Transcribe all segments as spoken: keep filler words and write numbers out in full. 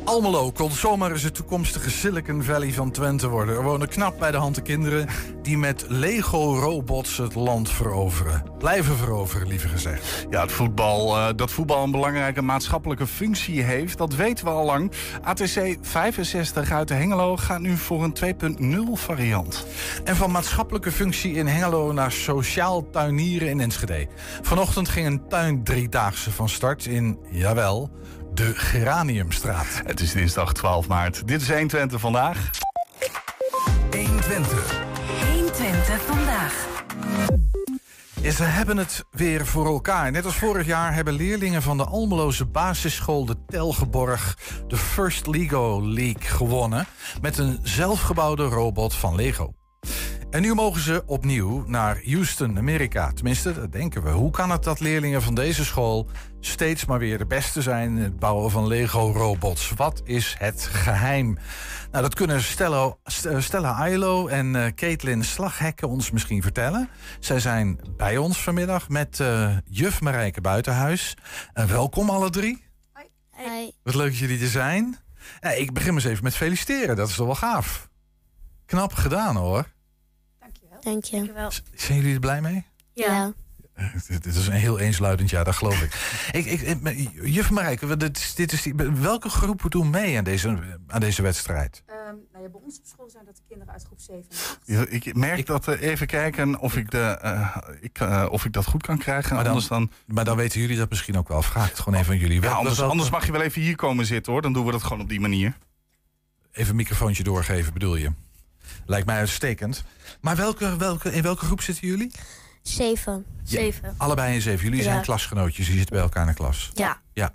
Almelo kon zomaar eens het toekomstige Silicon Valley van Twente worden. Er wonen knap bij de hand de kinderen die met Lego-robots het land veroveren. Blijven veroveren, liever gezegd. Ja, het voetbal, uh, dat voetbal een belangrijke maatschappelijke functie heeft, dat weten we al lang. A T C vijfenzestig uit Hengelo gaat nu voor een twee punt nul variant. En van maatschappelijke functie in Hengelo naar sociaal tuinieren in Enschede. Vanochtend ging een tuindriedaagse van start in, jawel, de Geraniumstraat. Het is dinsdag twaalf maart. Dit is honderdtwintig vandaag. honderdtwintig. honderdtwintig vandaag. Ja, ze hebben het weer voor elkaar. Net als vorig jaar hebben leerlingen van de Almeloze basisschool de Telgeborg de First Lego League gewonnen met een zelfgebouwde robot van Lego. En nu mogen ze opnieuw naar Houston, Amerika. Tenminste, dat denken we. Hoe kan het dat leerlingen van deze school steeds maar weer de beste zijn in het bouwen van Lego-robots? Wat is het geheim? Nou, dat kunnen Stella, Stella Ailo en uh, Caitlin Slaghekken ons misschien vertellen. Zij zijn bij ons vanmiddag met uh, juf Marijke Buitenhuis. Uh, welkom alle drie. Hoi. Hoi. Wat leuk dat jullie er zijn. Ja, ik begin eens even met feliciteren. Dat is toch wel gaaf. Knap gedaan, hoor. Dank je. Dankjewel. Zijn jullie er blij mee? Ja. ja. Dit is een heel eensluidend ja, dat geloof ik. ik, ik juf Marijke, dit is, dit is die, welke groepen doen mee aan deze, aan deze wedstrijd? Um, nou ja, bij ons op school zijn dat de kinderen uit groep zeven en acht. Ja, ik merk ik, dat, uh, even kijken of ik, de, uh, ik, uh, of ik dat goed kan krijgen. Maar dan, anders dan, maar dan weten jullie dat misschien ook wel. Vraag het gewoon even aan jullie. Ja, anders, anders mag je wel even hier komen zitten, hoor. Dan doen we dat gewoon op die manier. Even een microfoontje doorgeven, bedoel je? Lijkt mij uitstekend. Maar welke, welke, in welke groep zitten jullie? Zeven. Ja, Zeven. allebei in zeven. Jullie ja. zijn klasgenootjes. Jullie zitten bij elkaar in de klas. Ja. Ja.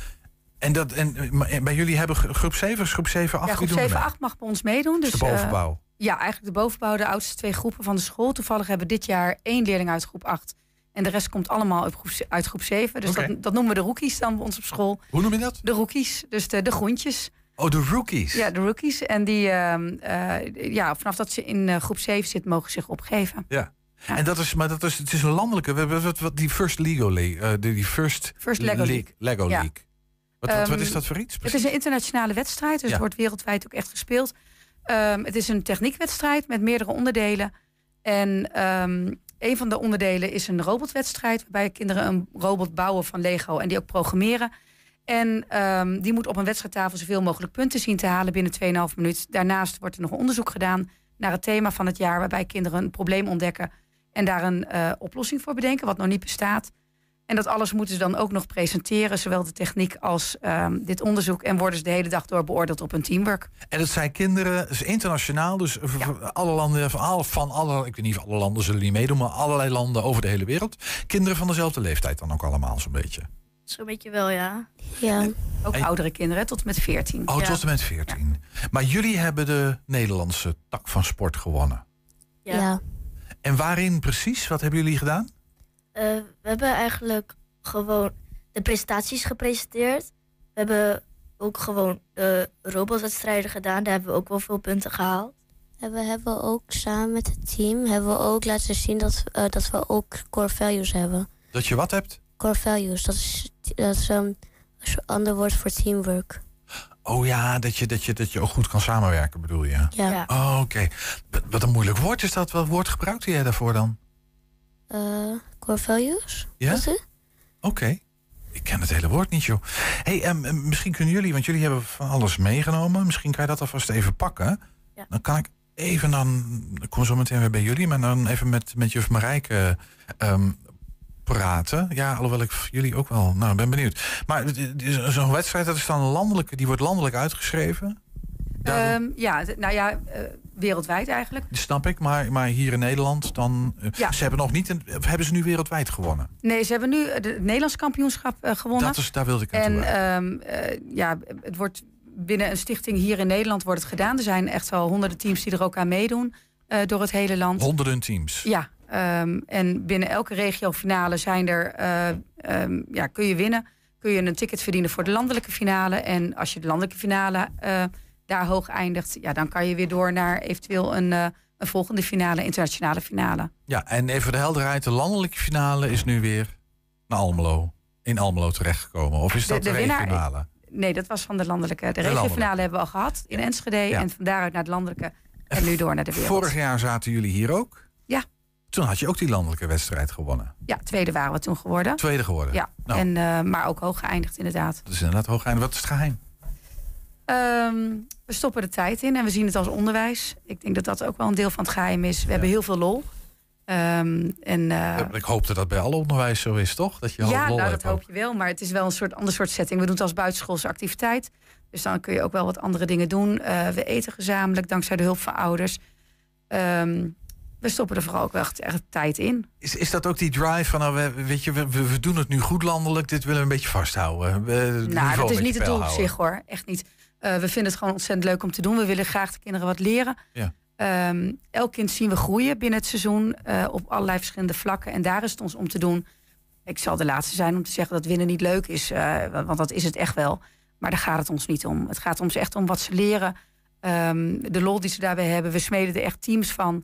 En, dat, en bij jullie hebben groep zeven, groep zeven, acht? Ja, groep zeven, acht mag bij ons meedoen. Dus, dus de bovenbouw? Uh, ja, eigenlijk de bovenbouw, de oudste twee groepen van de school. Toevallig hebben we dit jaar één leerling uit groep acht. En de rest komt allemaal uit groep, uit groep zeven. Dus okay. dat, dat noemen we de rookies dan bij ons op school. Hoe noem je dat? De rookies, dus de, de groentjes. Oh, de rookies? Ja, de rookies. En die, uh, uh, ja, vanaf dat ze in uh, groep zeven zitten, mogen ze zich opgeven. Ja. Ja. En dat is, maar dat is, het is een landelijke, wat, wat die First Lego League, uh, die First, First Lego League. League. Lego ja. League. Wat, wat, wat is dat voor iets? Precies? Het is een internationale wedstrijd, dus ja. het wordt wereldwijd ook echt gespeeld. Um, het is een techniekwedstrijd met meerdere onderdelen. En um, een van de onderdelen is een robotwedstrijd, waarbij kinderen een robot bouwen van Lego en die ook programmeren. En um, die moet op een wedstrijdtafel zoveel mogelijk punten zien te halen binnen twee komma vijf minuut. Daarnaast wordt er nog onderzoek gedaan naar het thema van het jaar, waarbij kinderen een probleem ontdekken en daar een uh, oplossing voor bedenken, wat nog niet bestaat. En dat alles moeten ze dan ook nog presenteren, zowel de techniek als um, dit onderzoek. En worden ze de hele dag door beoordeeld op een teamwork. En dat zijn kinderen, dus internationaal, dus ja. alle landen, van alle, van alle, ik weet niet of alle landen zullen niet meedoen, maar allerlei landen over de hele wereld. Kinderen van dezelfde leeftijd dan ook allemaal zo'n beetje. Zo'n beetje wel, ja. Ja. Ook en, oudere kinderen, tot en met veertien. Oh, ja. tot en met veertien. Ja. Maar jullie hebben de Nederlandse tak van sport gewonnen. Ja. ja. En waarin precies? Wat hebben jullie gedaan? Uh, we hebben eigenlijk gewoon de presentaties gepresenteerd. We hebben ook gewoon de robotwedstrijden gedaan. Daar hebben we ook wel veel punten gehaald. En we hebben ook samen met het team hebben we ook laten zien dat, uh, dat we ook core values hebben. Dat je wat hebt? Core values, dat is, dat is um, een ander woord voor teamwork. Oh ja, dat je, dat, je, dat je ook goed kan samenwerken, bedoel je? Ja. ja. Oh, oké. Okay. Wat een moeilijk woord is dat. Wat woord gebruikte jij daarvoor dan? Uh, core values. Ja? Oké. Okay. Ik ken het hele woord niet, joh. Hey, um, misschien kunnen jullie, want jullie hebben van alles meegenomen. Misschien kan je dat alvast even pakken. Ja. Dan kan ik even dan... Ik kom zo meteen weer bij jullie, maar dan even met, met juf Marijke um, praten. Ja, alhoewel ik jullie ook wel... Nou, ben benieuwd. Maar zo'n wedstrijd, dat is dan landelijk, die wordt landelijk uitgeschreven? Um, ja, nou ja, uh, wereldwijd eigenlijk. Dat snap ik, maar, maar hier in Nederland dan... Uh, ja. Ze hebben nog niet... Een, hebben ze nu wereldwijd gewonnen? Nee, ze hebben nu het Nederlands kampioenschap uh, gewonnen. Dat is, daar wilde ik aan en, toe. En um, uh, ja, het wordt binnen een stichting hier in Nederland wordt het gedaan. Er zijn echt wel honderden teams die er ook aan meedoen uh, door het hele land. Honderden teams? Ja. Um, en binnen elke regiofinale zijn er, uh, um, ja, kun je winnen. Kun je een ticket verdienen voor de landelijke finale. En als je de landelijke finale uh, daar hoog eindigt, ja, dan kan je weer door naar eventueel een, uh, een volgende finale, internationale finale. Ja, en even voor de helderheid, de landelijke finale is nu weer naar Almelo. In Almelo terechtgekomen. Of is dat de, de, de winnaar, regionale? nee, dat was van de landelijke. De, De regiofinale landelijke. hebben we al gehad in Enschede. Ja. En van daaruit naar de landelijke. En nu door naar de wereld. Vorig jaar zaten jullie hier ook. Ja. Toen had je ook die landelijke wedstrijd gewonnen. Ja, tweede waren we toen geworden. Tweede geworden. Ja, Nou, en, uh, maar ook hoog geëindigd inderdaad. dat is inderdaad hoog einde. Wat is het geheim? Um, we stoppen de tijd in en we zien het als onderwijs. Ik denk dat dat ook wel een deel van het geheim is. We Ja. hebben heel veel lol. Um, en, uh, Ik hoop dat dat bij alle onderwijs zo is, toch? Dat je een ja, hoop lol nou, hebt dat hoop ook. je wel. Maar het is wel een soort ander soort setting. We doen het als buitenschoolse activiteit. Dus dan kun je ook wel wat andere dingen doen. Uh, we eten gezamenlijk, dankzij de hulp van ouders. Um, we stoppen er vooral ook wel echt, echt tijd in. Is, is dat ook die drive van, nou, we, weet je, we, we doen het nu goed landelijk, dit willen we een beetje vasthouden? We, nou, dat is niet het doel op zich, hoor. Echt niet. Uh, we vinden het gewoon ontzettend leuk om te doen. We willen graag de kinderen wat leren. Ja. Um, elk kind zien we groeien binnen het seizoen uh, op allerlei verschillende vlakken. En daar is het ons om te doen. Ik zal de laatste zijn om te zeggen dat winnen niet leuk is. Uh, want dat is het echt wel. Maar daar gaat het ons niet om. Het gaat ons echt om wat ze leren. Um, de lol die ze daarbij hebben. We smeden er echt teams van.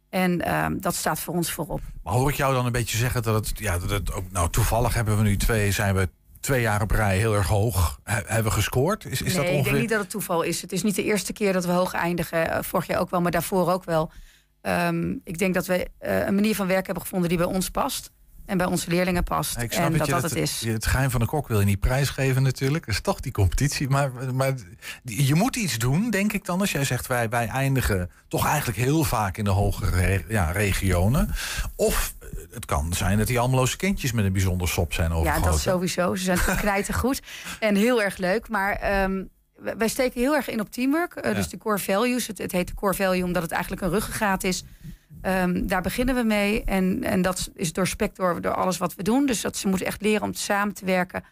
En um, dat staat voor ons voorop. Maar hoor ik jou dan een beetje zeggen dat het, ja, dat het ook, nou toevallig hebben we nu twee, zijn we twee jaar op rij heel erg hoog he, hebben we gescoord? Is, is nee, dat ongeveer... ik denk niet dat het toeval is. Het is niet de eerste keer dat we hoog eindigen. Uh, vorig jaar ook wel, maar daarvoor ook wel. Um, ik denk dat we uh, een manier van werken hebben gevonden die bij ons past. En bij onze leerlingen past. Ja, ik snap en het, dat je, dat het, het is. Het geheim van de kok wil je niet prijsgeven natuurlijk. Dat is toch die competitie. Maar, maar je moet iets doen, denk ik dan. Als jij zegt, wij, wij eindigen toch eigenlijk heel vaak in de hogere re, ja, regionen. Of het kan zijn dat die Almeloze kindjes met een bijzonder sop zijn overgoten. Ja, dat sowieso. Ze zijn knijtergoed en heel erg leuk. Maar um, wij steken heel erg in op teamwork. Uh, ja. Dus de core values. Het, het heet de core value omdat het eigenlijk een ruggengraat is. Um, daar beginnen we mee. En, en dat is doorspekt door, door alles wat we doen. Dus dat ze moeten echt leren om samen te werken.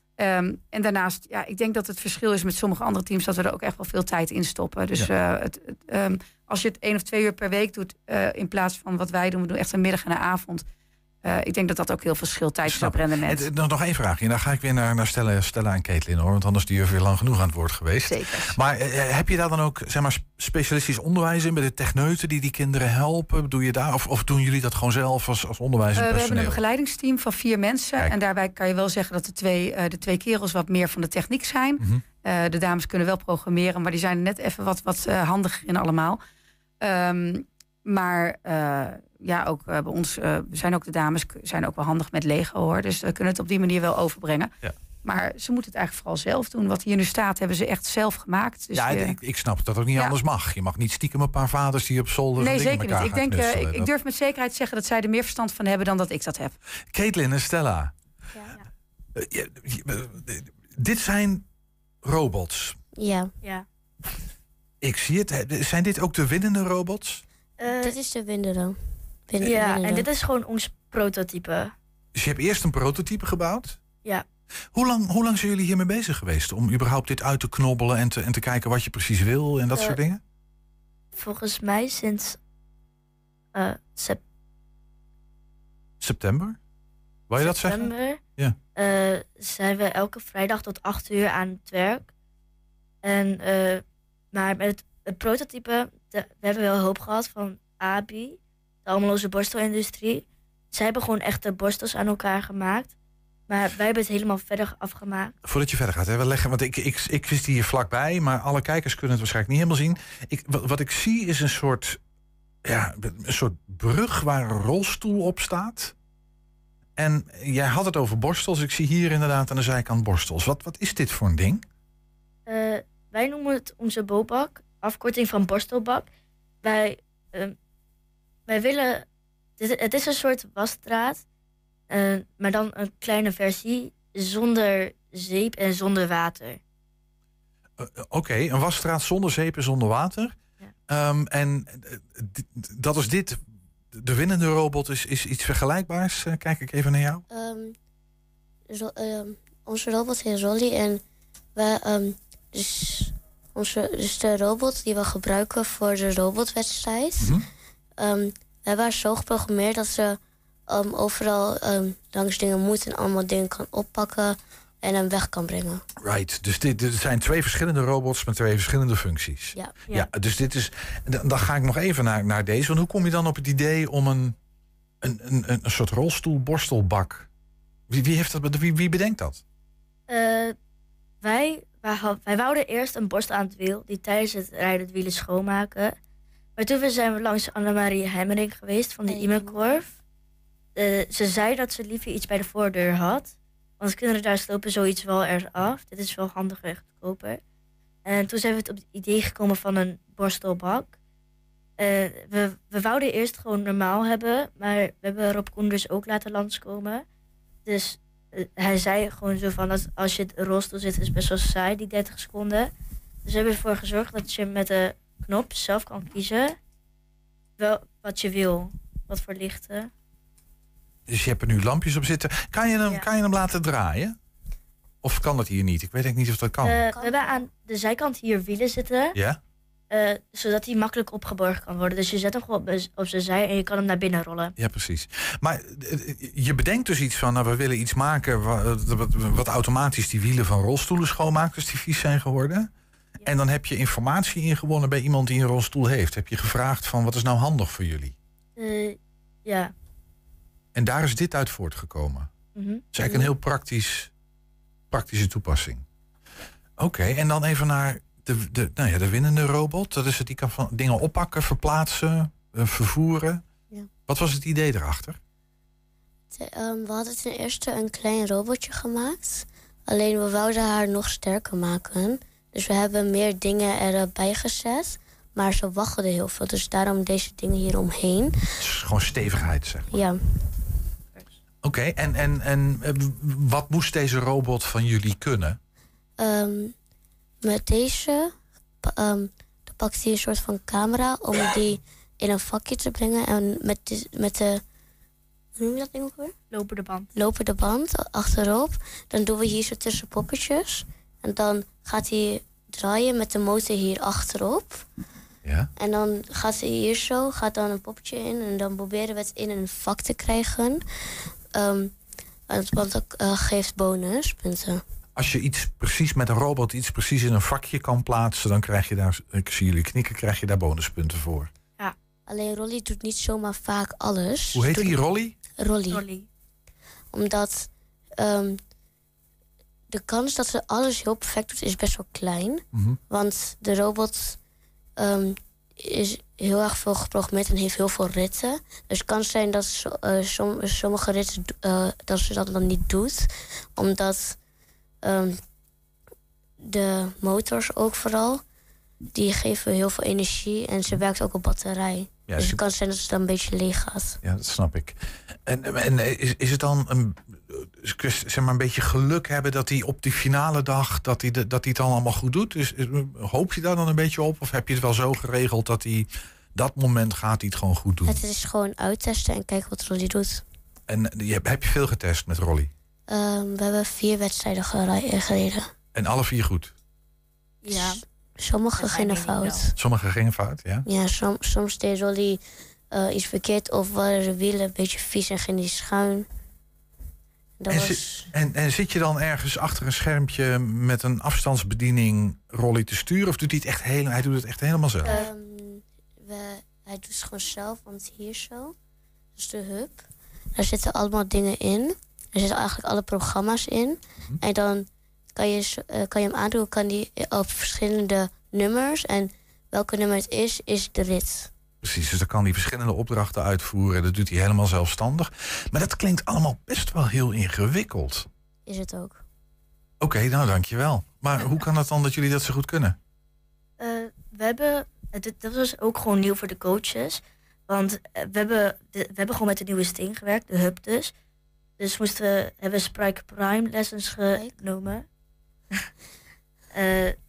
Um, en daarnaast, ja, ik denk dat het verschil is met sommige andere teams dat we er ook echt wel veel tijd in stoppen. Dus ja. uh, het, het, um, als je het één of twee uur per week doet, uh, in plaats van wat wij doen, we doen echt een middag en een avond. Uh, ik denk dat dat ook heel veel scheelt tijdens het rendement. En, nog één vraagje. En dan ga ik weer naar, naar Stella, Stella en Caitlin, hoor. Want anders die weer lang genoeg aan het woord geweest. Zeker. Maar uh, heb je daar dan ook, zeg maar, specialistisch onderwijs in? Bij de techneuten die die kinderen helpen? Doe je daar? Of, of doen jullie dat gewoon zelf als, als onderwijs en uh, personeel? We hebben een begeleidingsteam van vier mensen. Kijk. En daarbij kan je wel zeggen dat de twee, uh, de twee kerels wat meer van de techniek zijn. Mm-hmm. Uh, de dames kunnen wel programmeren, maar die zijn net even wat, wat uh, handiger in allemaal. Um, maar uh, ja, ook uh, bij ons uh, zijn ook de dames zijn ook wel handig met Lego, hoor. Dus we kunnen het op die manier wel overbrengen. Ja. Maar ze moeten het eigenlijk vooral zelf doen. Wat hier nu staat, hebben ze echt zelf gemaakt. Dus ja, je... ik, ik snap dat dat ook niet ja. anders mag. Je mag niet stiekem een paar vaders die op zolder nee, dingen zeker niet. Ik, denk, uh, ik, ik durf met zekerheid zeggen dat zij er meer verstand van hebben dan dat ik dat heb. Caitlin en Stella. Ja, ja. Uh, je, je, uh, dit zijn robots. Ja. ja. Ik zie het. Zijn dit ook de winnende robots? Uh, dit is de winnende. Win- ja, winnende. en dit is gewoon ons prototype. Dus je hebt eerst een prototype gebouwd? Ja. Hoe lang, hoe lang zijn jullie hiermee bezig geweest? Om überhaupt dit uit te knobbelen en te, en te kijken wat je precies wil en dat uh, soort dingen? Volgens mij sinds uh, sep- september. Wil je dat zeggen? September ja. uh, zijn we elke vrijdag tot acht uur aan het werk. En, uh, maar met het, het prototype, de, we hebben wel hulp gehad van A B I, de Almeloze borstelindustrie. Zij hebben gewoon echte borstels aan elkaar gemaakt. Maar wij hebben het helemaal verder afgemaakt. Voordat je verder gaat, hè, we leggen, want ik, ik, ik wist hier vlakbij, maar alle kijkers kunnen het waarschijnlijk niet helemaal zien. Ik, wat, wat ik zie is een soort, ja, een soort brug waar een rolstoel op staat. En jij had het over borstels. Ik zie hier inderdaad aan de zijkant borstels. Wat, wat is dit voor een ding? Uh, wij noemen het onze bobak, afkorting van borstelbak. Wij, uh, wij willen, dit, het is een soort wasstraat. Uh, maar dan een kleine versie zonder zeep en zonder water. Uh, Oké, okay, een wasstraat zonder zeep en zonder water. Ja. Um, en uh, d- dat is dit. De winnende robot is, is iets vergelijkbaars. Uh, kijk ik even naar jou. Um, zo, um, onze robot heet Rolly. En we, um, dus, onze, dus de robot die we gebruiken voor de robotwedstrijd. Mm-hmm. Um, wij waren zo geprogrammeerd dat ze Um, overal um, langs dingen moet en allemaal dingen kan oppakken en hem weg kan brengen. Right, dus dit, dit zijn twee verschillende robots met twee verschillende functies. Ja. Ja, ja dus dit is. Dan ga ik nog even naar, naar deze. Want hoe kom je dan op het idee om een, een, een, een soort rolstoelborstelbak? Wie, wie heeft dat? Wie, wie bedenkt dat? Uh, wij, wij, had- wij wouden eerst een borstel aan het wiel... die tijdens het rijden de wielen schoonmaken. Maar toen zijn we langs Annemarie Hemmering geweest van de Hey, Imenkorf. Uh, ze zei dat ze liever iets bij de voordeur had. Want kinderen daar slopen zoiets wel erg af. Dit is wel handiger en goedkoper. En toen zijn we op het idee gekomen van een borstelbak. Uh, we, we wouden eerst gewoon normaal hebben. Maar we hebben Rob Koen dus ook laten langskomen. Dus uh, hij zei gewoon zo van... Dat als je in een rolstoel zit is het best wel saai, die dertig seconden. Dus we hebben ervoor gezorgd dat je met de knop zelf kan kiezen... Wel, wat je wil. Wat voor lichten. Dus je hebt er nu lampjes op zitten. Kan je hem, Ja. kan je hem laten draaien? Of kan dat hier niet? Ik weet eigenlijk niet of dat kan. Uh, we hebben aan de zijkant hier wielen zitten. Ja? Uh, zodat hij makkelijk opgeborgen kan worden. Dus je zet hem gewoon op, op zijn zij en je kan hem naar binnen rollen. Ja, precies. Maar uh, je bedenkt dus iets van... nou, we willen iets maken wat, wat, wat automatisch die wielen van rolstoelen schoonmaakt... als die vies zijn geworden. Ja. En dan heb je informatie ingewonnen bij iemand die een rolstoel heeft. Heb je gevraagd van wat is nou handig voor jullie? Uh, ja. En daar is dit uit voortgekomen. Mm-hmm. Dat is eigenlijk een heel praktisch, praktische toepassing. Oké, okay, en dan even naar de, de, nou ja, de winnende robot. Dat is het, die kan van dingen oppakken, verplaatsen, uh, vervoeren. Ja. Wat was het idee erachter? Te, um, we hadden ten eerste een klein robotje gemaakt. Alleen we wouden haar nog sterker maken. Dus we hebben meer dingen erbij gezet. Maar ze waggelde heel veel. Dus daarom deze dingen hier omheen. Het is gewoon stevigheid, zeg maar. Ja. Oké, okay, en, en, en wat moest deze robot van jullie kunnen? Um, met deze um, dan pakt hij een soort van camera om die in een vakje te brengen. En met de, met de hoe noem je dat ding ook weer? Lopende band. Lopende band achterop. Dan doen we hier zo tussen poppetjes. En dan gaat hij draaien met de motor hier achterop. Ja. En dan gaat hij hier zo, gaat dan een poppetje in. En dan proberen we het in een vak te krijgen. Um, want dat uh, geeft bonuspunten. Als je iets precies met een robot iets precies in een vakje kan plaatsen... dan krijg je daar, ik zie jullie knikken, krijg je daar bonuspunten voor. Ja. Alleen Rolly doet niet zomaar vaak alles. Hoe heet doet die, Rolly? Rolly. Rolly. Omdat um, de kans dat ze alles heel perfect doet is best wel klein. Mm-hmm. Want de robot um, is heel erg veel geprogrammeerd en heeft heel veel ritten. Dus het kan zijn dat so, uh, som, sommige ritten uh, dat ze dat dan niet doet. Omdat um, de motors ook vooral, die geven heel veel energie en ze werkt ook op batterij. Ja, dus het kan zijn dat het dan een beetje leeg gaat. Ja, dat snap ik. En, en is, is het dan een, zeg maar een beetje geluk hebben dat hij op die finale dag dat hij, dat hij het dan allemaal goed doet? Dus hoop je daar dan een beetje op? Of heb je het wel zo geregeld dat hij dat moment gaat hij het gewoon goed doen? Het is gewoon uittesten en kijken wat Rolly doet. En heb je veel getest met Rolly? Um, we hebben vier wedstrijden gereden. En alle vier goed? Ja. Sommige gingen fout. Sommige gingen fout, ja? Ja, som, soms deed Rolly uh, iets verkeerd of waren de wielen een beetje vies en ging die schuin. Dat en, was... zi- en, en zit je dan ergens achter een schermpje met een afstandsbediening Rolly te sturen? Of doet hij het echt helemaal, hij doet het echt helemaal zelf? Um, we, hij doet het gewoon zelf, want hier zo, dus de hub. Daar zitten allemaal dingen in. Er zitten eigenlijk alle programma's in. Hm. En dan kan je, uh, kan je hem aandoen, kan die op verschillende nummers. En welke nummer het is, is de rit. Precies, dus dan kan hij verschillende opdrachten uitvoeren. Dat doet hij helemaal zelfstandig. Maar dat klinkt allemaal best wel heel ingewikkeld. Is het ook. Oké, okay, nou dankjewel. Maar hoe kan het dan dat jullie dat zo goed kunnen? Uh, we hebben, dit, dat was ook gewoon nieuw voor de coaches. Want uh, we, hebben de, we hebben gewoon met de nieuwe Sting gewerkt, de hub dus. Dus moesten we, hebben we Spike Prime lessons genomen. uh,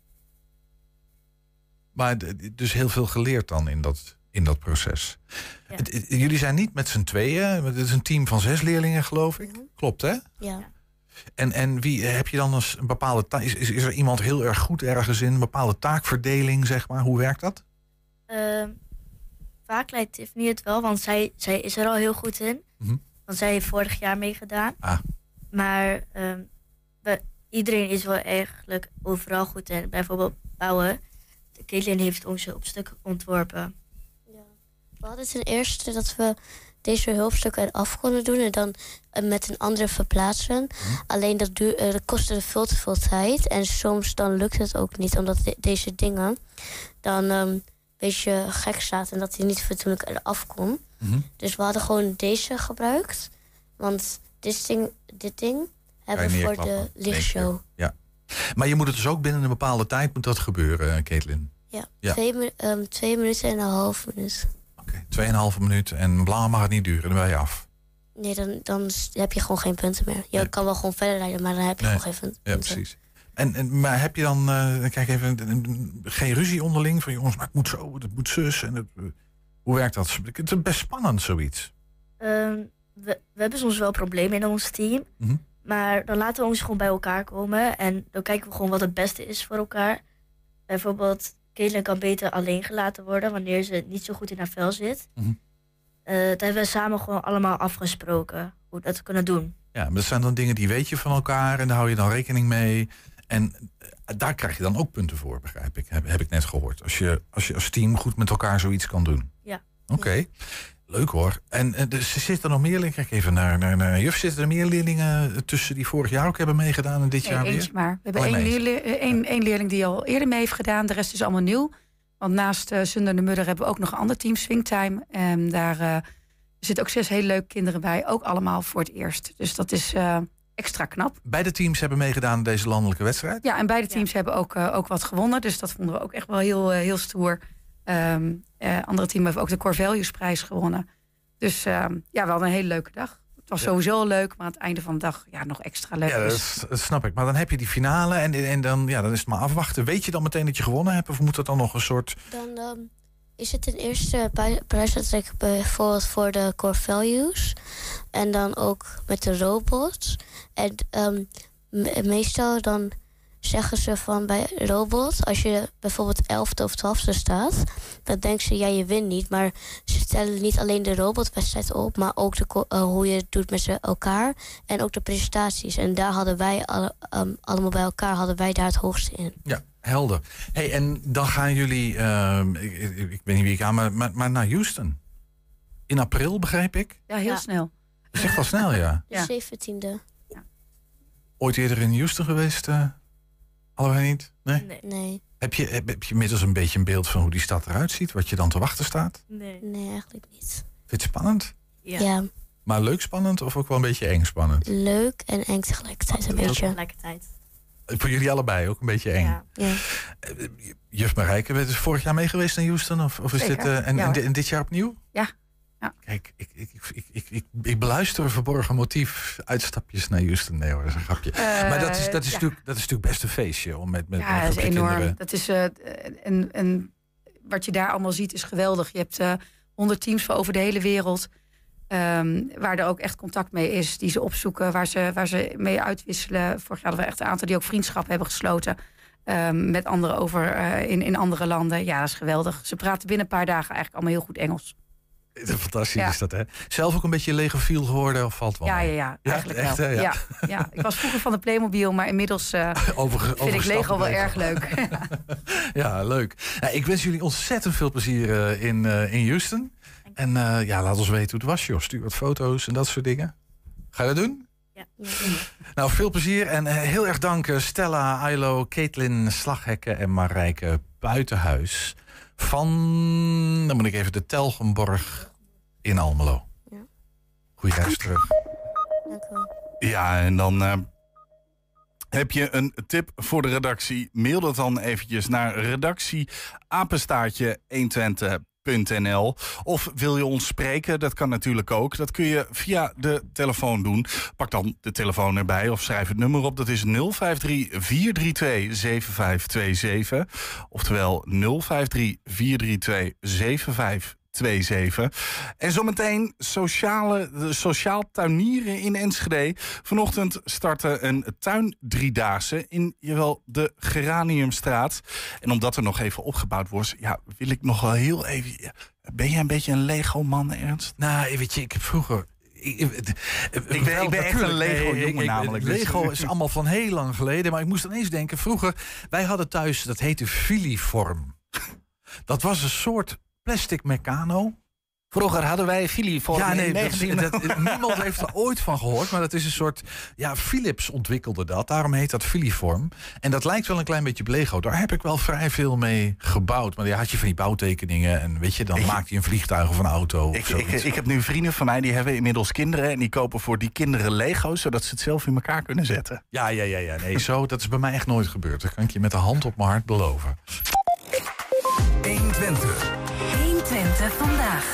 maar dus heel veel geleerd dan in dat, in dat proces. Ja. Het, het, jullie zijn niet met z'n tweeën. Het is een team van zes leerlingen, geloof ik. Ja. Klopt, hè? Ja. En, en wie heb je dan eens een bepaalde taak? Is, is, is er iemand heel erg goed ergens in? Een bepaalde taakverdeling, zeg maar? Hoe werkt dat? Uh, vaak leidt Tiffany het wel, want zij, zij is er al heel goed in. Mm-hmm. Want zij heeft vorig jaar meegedaan. Ah. Maar um, we, iedereen is wel eigenlijk overal goed in. Bijvoorbeeld bouwen. Caitlin heeft ons op stuk ontworpen. Ja. We hadden ten eerste dat we deze hulpstukken eraf konden doen en dan uh, met een andere verplaatsen. Mm. Alleen dat, duur, uh, dat kostte veel te veel tijd. En soms dan lukt het ook niet, omdat de, deze dingen dan um, een beetje gek zaten en dat hij niet fatsoenlijk eraf kon. Mm-hmm. Dus we hadden gewoon deze gebruikt. Want dit ding, dit ding hebben we voor de lichtshow. Ja. Maar je moet het dus ook binnen een bepaalde tijd moet dat gebeuren, Caitlin. Ja, ja. Twee, um, twee minuten en een half minuut. Oké, okay, tweeënhalve minuut en lang mag het niet duren, dan ben je af. Nee, dan, dan heb je gewoon geen punten meer. Je nee. kan wel gewoon verder rijden, maar dan heb je nee. gewoon geen punten. Ja, precies. En, en, maar heb je dan, uh, kijk even, geen ruzie onderling van jongens, maar het moet zo, het moet zus. En het, uh, hoe werkt dat? Het is best spannend, zoiets. Um, we, we hebben soms wel problemen in ons team. Mm-hmm. Maar dan laten we ons gewoon bij elkaar komen. En dan kijken we gewoon wat het beste is voor elkaar. Bijvoorbeeld, Caitlin kan beter alleen gelaten worden wanneer ze niet zo goed in haar vel zit. Mm-hmm. Uh, dat hebben we samen gewoon allemaal afgesproken hoe we dat kunnen doen. Ja, maar dat zijn dan dingen die weet je van elkaar en daar hou je dan rekening mee. En daar krijg je dan ook punten voor, begrijp ik. Heb, heb ik net gehoord. Als je, als je als team goed met elkaar zoiets kan doen. Ja. Oké. Okay. Leuk hoor. En, en dus, zitten er nog meer leerlingen? Kijk even naar, naar, naar juf. Zitten er meer leerlingen tussen die vorig jaar ook hebben meegedaan en dit nee, jaar weer? Eentje maar. We hebben één, leerling, één, één leerling die al eerder mee heeft gedaan. De rest is allemaal nieuw. Want naast uh, Sunder de Mudder hebben we ook nog een ander team, Swingtime. En daar uh, zitten ook zes hele leuke kinderen bij. Ook allemaal voor het eerst. Dus dat is uh, extra knap. Beide teams hebben meegedaan in deze landelijke wedstrijd? Ja, en beide teams ja. hebben ook, uh, ook wat gewonnen. Dus dat vonden we ook echt wel heel, uh, heel stoer. Um, uh, andere team heeft ook de Core Values prijs gewonnen. Dus uh, ja, we hadden een hele leuke dag. Het was ja. sowieso leuk, maar aan het einde van de dag ja, nog extra leuk. Ja, dat, is, dat snap ik. Maar dan heb je die finale en, en dan, ja, dan is het maar afwachten. Weet je dan meteen dat je gewonnen hebt? Of moet dat dan nog een soort... Dan um, is het een eerste prijsuitreiking bijvoorbeeld voor de Core Values. En dan ook met de robots. En um, me- meestal dan zeggen ze van bij robot, als je bijvoorbeeld elfde of twaalfde staat, dan denken ze, ja, je wint niet. Maar ze stellen niet alleen de robotwedstrijd op, maar ook de, uh, hoe je het doet met ze elkaar en ook de presentaties. En daar hadden wij alle, um, allemaal bij elkaar hadden wij daar het hoogste in. Ja, helder. Hey, en dan gaan jullie, uh, ik, ik, ik weet niet wie ik aan, maar, maar, maar naar Houston. In april, begreep ik? Ja, heel ja. snel. Dat is echt wel snel, ja. De zeventiende. Ja. Ooit eerder in Houston geweest? Uh, allebei niet? Nee? Nee. nee. Heb je, heb, heb je inmiddels een beetje een beeld van hoe die stad eruit ziet? Wat je dan te wachten staat? Nee. Nee, eigenlijk niet. Vind je het spannend? Ja. ja. Maar leuk spannend of ook wel een beetje eng spannend? Leuk en eng tegelijkertijd een beetje. Tegelijkertijd. Voor jullie allebei ook een beetje eng. Ja. Ja. Uh, Juf Marijke, ben je vorig jaar mee geweest in Houston? Of, of is dit, uh, en, ja, en, en dit jaar opnieuw? Ja. Ja. Kijk, ik, ik, ik, ik, ik, ik beluister een verborgen motief. Uitstapjes naar Houston. Nee hoor, dat is een grapje. Uh, maar dat is, dat, is ja. natuurlijk, dat is natuurlijk best een feestje. Om met, met, ja, met dat is enorm. Kinderen. Dat is, uh, en, en wat je daar allemaal ziet is geweldig. Je hebt uh, honderd teams van over de hele wereld. Um, waar er ook echt contact mee is. Die ze opzoeken, waar ze, waar ze mee uitwisselen. Vorig jaar hadden we echt een aantal die ook vriendschap hebben gesloten. Um, met anderen over uh, in, in andere landen. Ja, dat is geweldig. Ze praten binnen een paar dagen eigenlijk allemaal heel goed Engels. Fantastisch ja. is dat, hè? Zelf ook een beetje legofiel geworden of valt wel? Ja, ja, ja, eigenlijk ja, echt, wel. Hè, ja. Ja, ja. Ik was vroeger van de Playmobil, maar inmiddels uh, Over, vind ik Lego wel erg leuk. Ja, leuk. Ja, ik wens jullie ontzettend veel plezier uh, in, uh, in Houston. En uh, ja, laat ons weten hoe het was, joh. Stuur wat foto's en dat soort dingen. Ga je dat doen? Ja. Nou, veel plezier en uh, heel erg dank uh, Stella, Ailo, Caitlin Slaghekken en Marijke Buitenhuis van, dan moet ik even, de Telgenborg in Almelo. Ja. Goeie reis terug. Dank u wel. Ja, en dan uh, heb je een tip voor de redactie. Mail dat dan eventjes naar redactie apenstaartje honderdtwintig punt n l. Of wil je ons spreken? Dat kan natuurlijk ook. Dat kun je via de telefoon doen. Pak dan de telefoon erbij of schrijf het nummer op. Dat is nul vijf drie vier drie twee zeven vijf twee zeven. Oftewel nul vijf drie vier drie twee zeven vijf twee zeven. En zometeen sociale, sociaal tuinieren in Enschede. Vanochtend startte een tuindriedaagse in jawel, de Geraniumstraat. En omdat er nog even opgebouwd wordt, ja, wil ik nog wel heel even. Ben jij een beetje een Lego-man, Ernst? Nou, weet je, ik heb vroeger. Ik, ik, ik ben, ik ben echt een Lego-jongen namelijk. Dus. Lego is allemaal van heel lang geleden. Maar ik moest ineens denken, vroeger, wij hadden thuis, dat heette filiform. Dat was een soort plastic Meccano. Vroeger hadden wij Filiform Ja, nee, in dat, negentien... dat, niemand heeft er ooit van gehoord. Maar dat is een soort... Ja, Philips ontwikkelde dat. Daarom heet dat Filiform. En dat lijkt wel een klein beetje op Lego. Daar heb ik wel vrij veel mee gebouwd. Maar ja, had je van die bouwtekeningen. En weet je, dan Ik- maak je een vliegtuig of een auto. Ik, of ik, zoiets. ik heb nu vrienden van mij die hebben inmiddels kinderen. En die kopen voor die kinderen Lego's, zodat ze het zelf in elkaar kunnen zetten. Ja, ja, ja, ja. Nee, zo, dat is bij mij echt nooit gebeurd. Dat kan ik je met de hand op mijn hart beloven. honderdtwintig. honderdtwintig vandaag.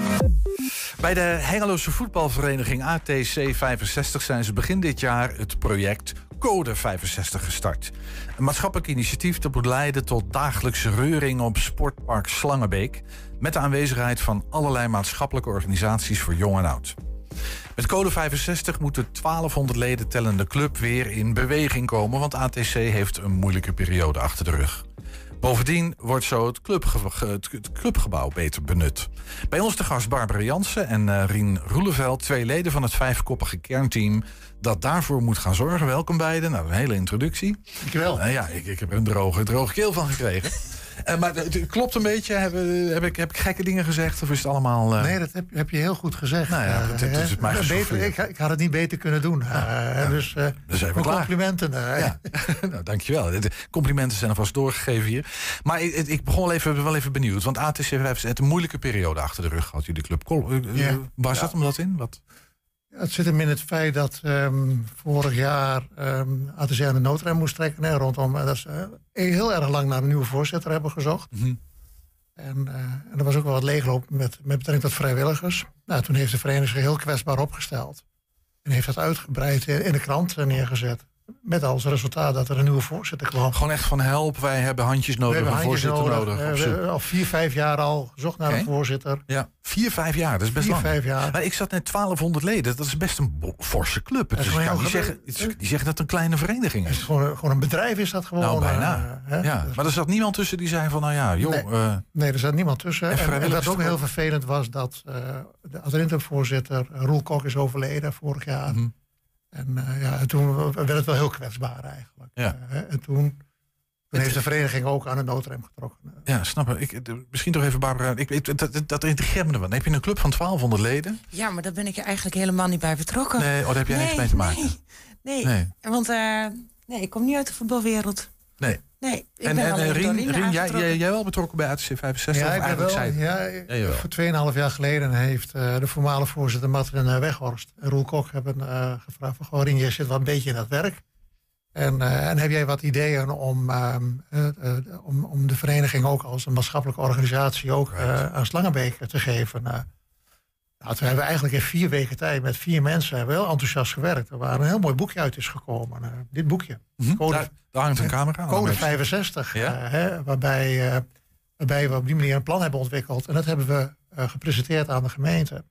Bij de Hengeloze voetbalvereniging A T C vijfenzestig zijn ze begin dit jaar het project Code vijfenzestig gestart. Een maatschappelijk initiatief dat moet leiden tot dagelijkse reuring op Sportpark Slangenbeek, met de aanwezigheid van allerlei maatschappelijke organisaties voor jong en oud. Met Code vijfenzestig moet de twaalfhonderd leden tellende club weer in beweging komen, want A T C heeft een moeilijke periode achter de rug. Bovendien wordt zo het, clubge- het clubgebouw beter benut. Bij ons te gast Barbara Jansen en uh, Rien Roeleveld, twee leden van het vijfkoppige kernteam dat daarvoor moet gaan zorgen. Welkom beiden. Nou, een hele introductie. Dankjewel. Uh, ja, ik, ik heb er een droge, droge keel van gekregen. Uh, maar het, het klopt een beetje. Heb, heb, ik, heb ik gekke dingen gezegd of is het allemaal... Uh... Nee, dat heb, heb je heel goed gezegd. Nou ja, het, het, het is mij Uh, beter, gesouffleerd. ik, ik had het niet beter kunnen doen. Uh, ja. Dus, uh, Dus even klaar. complimenten. Uh, Ja, nou, dankjewel. De complimenten zijn alvast doorgegeven hier. Maar ik, ik begon wel even, wel even benieuwd. Want A T C vijfenzestig heeft een moeilijke periode achter de rug gehad, jullie club. Kol- uh, Ja. Waar Ja. zat hem dat in? Wat? Het zit hem in het feit dat um, vorig jaar um, A T C aan de noodrem moest trekken. Hè, rondom uh, dat ze uh, heel erg lang naar een nieuwe voorzitter hebben gezocht. Mm-hmm. En, uh, en er was ook wel wat leegloop met, met betrekking tot vrijwilligers. Nou, toen heeft de vereniging zich heel kwetsbaar opgesteld. En heeft dat uitgebreid in, in de krant uh, neergezet. Met als resultaat dat er een nieuwe voorzitter kwam. Gewoon echt van help, wij hebben handjes We nodig, hebben een handjes voorzitter nodig. nodig. op Uh, we zoek. hebben al vier, vijf jaar al gezocht naar Oké. een voorzitter. Ja, vier, vijf jaar, dat is best Vier, lang. vijf jaar. Maar ik zat net twaalfhonderd leden, dat is best een bo- forse club. Dat is Dus gewoon ik kan heel niet gebe- zeggen, die zeggen dat het een kleine vereniging Het is is. gewoon, gewoon een bedrijf is dat gewoon. Nou, bijna. uh, hè? Ja, Dus- maar er zat niemand tussen die zei van, nou ja, joh... Nee. eh, Nee, er zat niemand tussen. En En, en vrijwilligers wat ook toch heel ook? vervelend was, dat uh, de interim-voorzitter uh, Roel Kok is overleden vorig jaar. Mhm. En uh, ja, en toen werd het wel heel kwetsbaar eigenlijk. Ja. Uh, hè, en toen, toen heeft de vereniging ook aan de noodrem getrokken. ja, snap ik. ik. Misschien toch even, Barbara, ik, ik, dat, dat, dat intrigeert me er wel. Heb je een club van twaalfhonderd leden? Ja, maar daar ben ik er eigenlijk helemaal niet bij betrokken. Nee, oh, daar heb jij nee, niks mee te maken. Nee, nee. Nee. Want uh, nee, ik kom niet uit de voetbalwereld. Nee. Nee, ik En, ben en alleen eh, door Rien, Rien Rien, jij, aangetrokken. jij, jij wel betrokken bij A T C vijfenzestig? Ja, of ik ben eigenlijk wel. zei- Ja, Ja, jawel. voor tweeënhalf jaar geleden heeft uh, de voormalige voorzitter Martin uh, Weghorst en Roel Kok hebben uh, gevraagd van, goh, Rien, je zit wel een beetje in dat werk. En, uh, en heb jij wat ideeën om, um, uh, uh, om, om de vereniging ook als een maatschappelijke organisatie ook uh, aan Slangenbeek te geven? Uh, nou, toen hebben we eigenlijk in vier weken tijd met vier mensen hebben we heel enthousiast gewerkt. Er waar een heel mooi boekje uit is gekomen. Uh, dit boekje. Mhm. Code, Daar, daar hangt een camera aan. Code vijfenzestig. Ja. Uh, hè, waarbij, uh, waarbij we op die manier een plan hebben ontwikkeld. En dat hebben we uh, gepresenteerd aan de gemeente.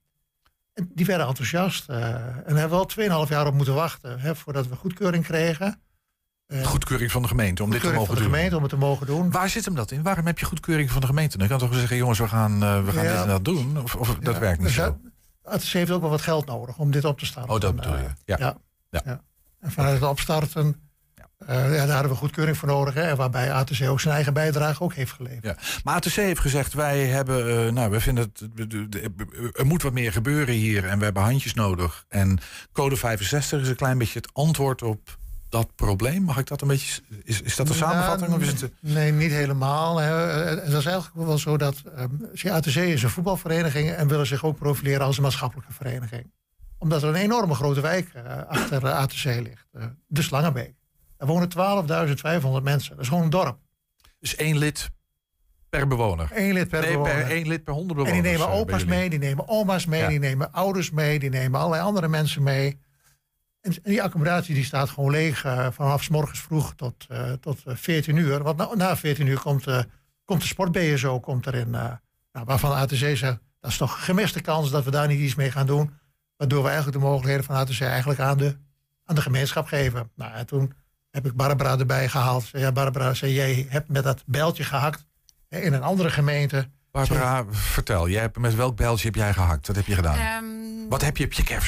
En die werden enthousiast. Uh, en daar hebben we al tweeënhalf jaar op moeten wachten. Hè, voordat we goedkeuring kregen. Uh, Goedkeuring van de gemeente om dit te goedkeuring mogen van de doen. gemeente om het te mogen doen. Waar zit hem dat in? Waarom heb je goedkeuring van de gemeente? Dan kan toch wel zeggen, jongens, we gaan, uh, we gaan Ja. dit en dat doen? Of, of dat Ja, werkt niet dus zo? dat- Het heeft ook wel wat geld nodig om dit op te starten. Oh, dat bedoel je. Uh, Ja. ja. Ja. Ja. En vanuit het opstarten, uh, ja, daar hadden we goedkeuring voor nodig. Hè, waarbij A T C ook zijn eigen bijdrage ook heeft geleverd. Ja. Maar A T C heeft gezegd, wij hebben, uh, nou, we vinden het, de- de- er moet wat meer gebeuren hier en we hebben handjes nodig. En Code vijfenzestig is een klein beetje het antwoord op dat probleem. Mag ik dat een beetje, is, is dat de samenvatting? Of is het, Nee, niet helemaal. Hè. Het is eigenlijk wel zo dat um, A T C is een voetbalvereniging en willen zich ook profileren als een maatschappelijke vereniging. Omdat er een enorme grote wijk uh, achter uh, A T C ligt. Uh, de Slangenbeek. Er wonen twaalfduizend vijfhonderd mensen. Dat is gewoon een dorp. dus één lid per bewoner? Eén lid per nee, bewoner. per één lid per honderd En bewoners. die nemen uh, bij opa's jullie. mee, die nemen oma's mee, Ja. die nemen ouders mee, die nemen allerlei andere mensen mee. En die accommodatie die staat gewoon leeg uh, vanaf 's morgens vroeg tot, uh, tot uh, veertien uur. Want na, na veertien uur komt, uh, komt de sport B S O komt erin. Uh, nou, waarvan A T C zegt, dat is toch een gemiste kans dat we daar niet iets mee gaan doen. Waardoor we eigenlijk de mogelijkheden van A T C eigenlijk aan de, aan de gemeenschap geven. Nou, en toen heb ik Barbara erbij gehaald. Ja, Barbara zei, jij hebt met dat bijltje gehakt hè, in een andere gemeente. Barbara, vertel, jij hebt, met welk bijltje heb jij gehakt? Wat heb je gedaan? Um, Wat heb je op je kerfstok?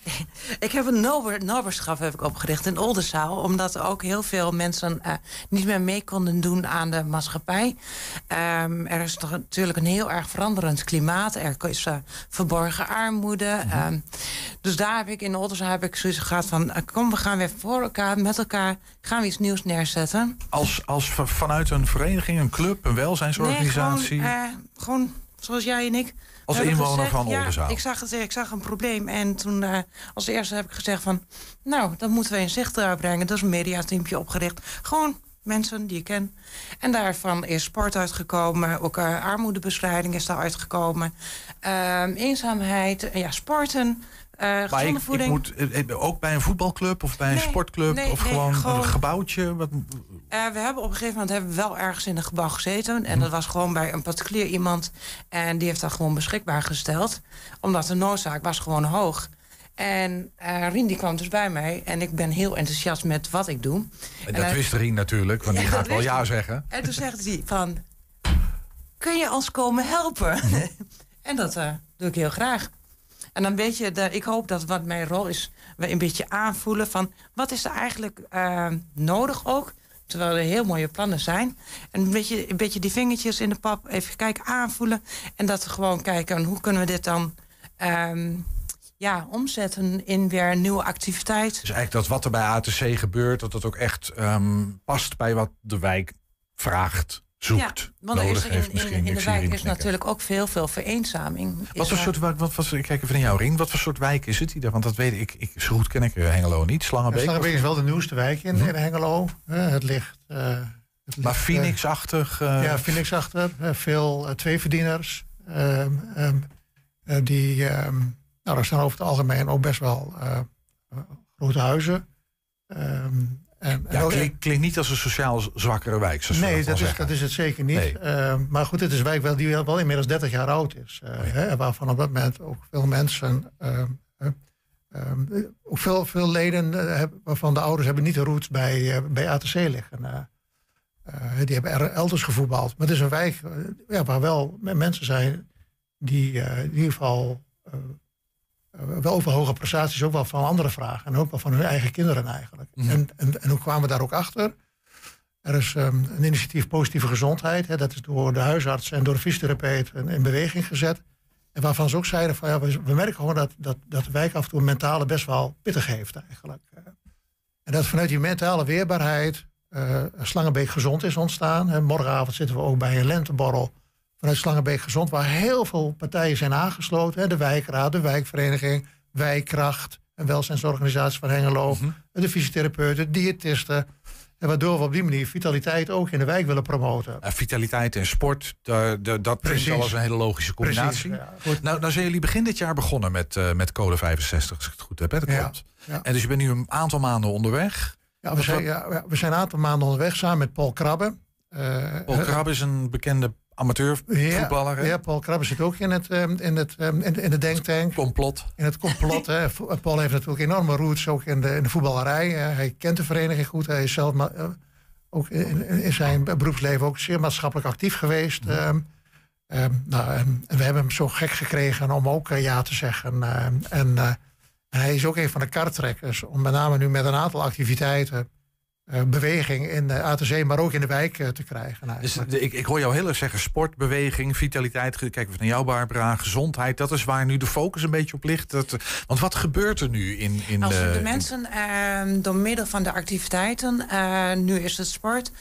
Ik heb een Nober, Noberschap heb ik opgericht in Oldenzaal. Omdat er ook heel veel mensen uh, niet meer mee konden doen aan de maatschappij. Um, er is toch natuurlijk een heel erg veranderend klimaat. Er is uh, verborgen armoede. Mm-hmm. Um, dus daar heb ik in Oldenzaal heb ik zoiets gehad van... Uh, kom, we gaan weer voor elkaar, met elkaar, gaan we iets nieuws neerzetten. Als, als v- vanuit een vereniging, een club, een welzijnsorganisatie? Nee, gewoon, uh, gewoon zoals jij en ik... Als inwoner gezegd, van Oldenzaal? Ja, ik zag, het, ik zag een probleem. En toen uh, als eerste heb ik gezegd van... nou, dat moeten we in zicht uh, brengen. Dat is een mediateampje opgericht. Gewoon mensen die je kent. En daarvan is sport uitgekomen. Ook uh, armoedebestrijding is daar uitgekomen. Uh, eenzaamheid, uh, ja, sporten... Uh, maar ik, ik moet ook bij een voetbalclub of bij een nee, sportclub nee, of nee, gewoon, gewoon een gebouwtje? Wat... Uh, we hebben op een gegeven moment hebben we wel ergens in een gebouw gezeten. En dat was gewoon bij een particulier iemand. En die heeft dat gewoon beschikbaar gesteld. Omdat de noodzaak was gewoon hoog. En uh, Rien die kwam dus bij mij. En ik ben heel enthousiast met wat ik doe. En dat en, wist Rien natuurlijk, want die ja, gaat wel ja zeggen. En toen zegt hij van... kun je ons komen helpen? En dat uh, doe ik heel graag. En dan weet je, de, ik hoop dat wat mijn rol is... we een beetje aanvoelen van... wat is er eigenlijk uh, nodig ook... terwijl er heel mooie plannen zijn. En een beetje, een beetje die vingertjes in de pap even kijken, aanvoelen... en dat we gewoon kijken, hoe kunnen we dit dan... Um, ja, omzetten in weer een nieuwe activiteit. Dus eigenlijk dat wat er bij A T C gebeurt... dat dat ook echt um, past bij wat de wijk vraagt... zoekt, ja, want er is in, heeft in, in, in de wijk is natuurlijk ook veel, veel vereenzaming. Wat voor soort wijk, wat, wat, ik kijk even naar jou, Rien. Wat voor soort wijk is het hier? Want dat weet ik, ik zo goed ken ik Hengelo niet. Slangenbeek? Ja, Slangenbeek is wel de nieuwste wijk in, in Hengelo. Uh, het ligt... Uh, het ligt maar Phoenix-achtig? Uh, ja, Phoenix-achtig. Uh, veel uh, tweeverdieners. Uh, um, uh, die... Um, nou, er staan over het algemeen ook best wel uh, uh, grote huizen. Um, En, ja, klinkt klink niet als een sociaal zwakkere wijk. Nee, dat is, dat is het zeker niet. Nee. Uh, maar goed, het is een wijk wel, die wel inmiddels dertig jaar oud is. Uh, oh ja. hè, waarvan op dat moment ook veel mensen... Uh, uh, uh, ook veel, veel leden uh, waarvan de ouders hebben niet de roots bij, uh, bij A T C liggen. Uh, uh, die hebben er elders gevoetbald. Maar het is een wijk uh, ja, waar wel mensen zijn... die uh, in ieder geval... Uh, Uh, wel over hoge prestaties, ook wel van andere vragen. En ook wel van hun eigen kinderen eigenlijk. Mm. En, en, en hoe kwamen we daar ook achter? Er is um, een initiatief Positieve Gezondheid. Hè, dat is door de huisarts en door de fysiotherapeut in, in beweging gezet. En waarvan ze ook zeiden van ja, we, we merken gewoon dat, dat, dat de wijk af en toe mentale best wel pittig heeft eigenlijk. Uh, en dat vanuit die mentale weerbaarheid uh, Slangenbeek Gezond is ontstaan. En morgenavond zitten we ook bij een lenteborrel vanuit Slangenbeek Gezond, waar heel veel partijen zijn aangesloten. Hè, de wijkraad, de wijkvereniging, Wijkkracht, een welzijnsorganisatie van Hengelo, mm-hmm. de fysiotherapeuten, diëtisten. En waardoor we op die manier vitaliteit ook in de wijk willen promoten. Uh, vitaliteit en sport, de, de, dat is alles een hele logische combinatie. Precies, ja, nou, nou zijn jullie begin dit jaar begonnen met, uh, met code vijfenzestig, als ik het goed heb. Hè? Dat klopt. Ja, ja. En dus je bent nu een aantal maanden onderweg. Ja, we zijn, ja, we zijn een aantal maanden onderweg samen met Paul Krabbe. Uh, Paul Krabbe is een bekende amateurvoetballer. Ja, ja, Paul Krabbe zit ook in, het, in, het, in, de, in de denktank. Complot. In het complot. Hè. Paul heeft natuurlijk enorme roots ook in de, in de voetballerij. Hij kent de vereniging goed. Hij is zelf uh, ook in, in zijn beroepsleven ook zeer maatschappelijk actief geweest. Ja. Um, um, nou, en we hebben hem zo gek gekregen om ook uh, ja te zeggen. Uh, en uh, hij is ook een van de karttrekkers om met name nu met een aantal activiteiten... Uh, beweging in de A T C, maar ook in de wijk uh, te krijgen. Dus de, ik, ik hoor jou heel erg zeggen, sport, beweging, vitaliteit. Kijk even naar jou, Barbara, gezondheid. Dat is waar nu de focus een beetje op ligt. Dat, want wat gebeurt er nu in, in Als we de, de mensen uh, door middel van de activiteiten, uh, nu is het sport...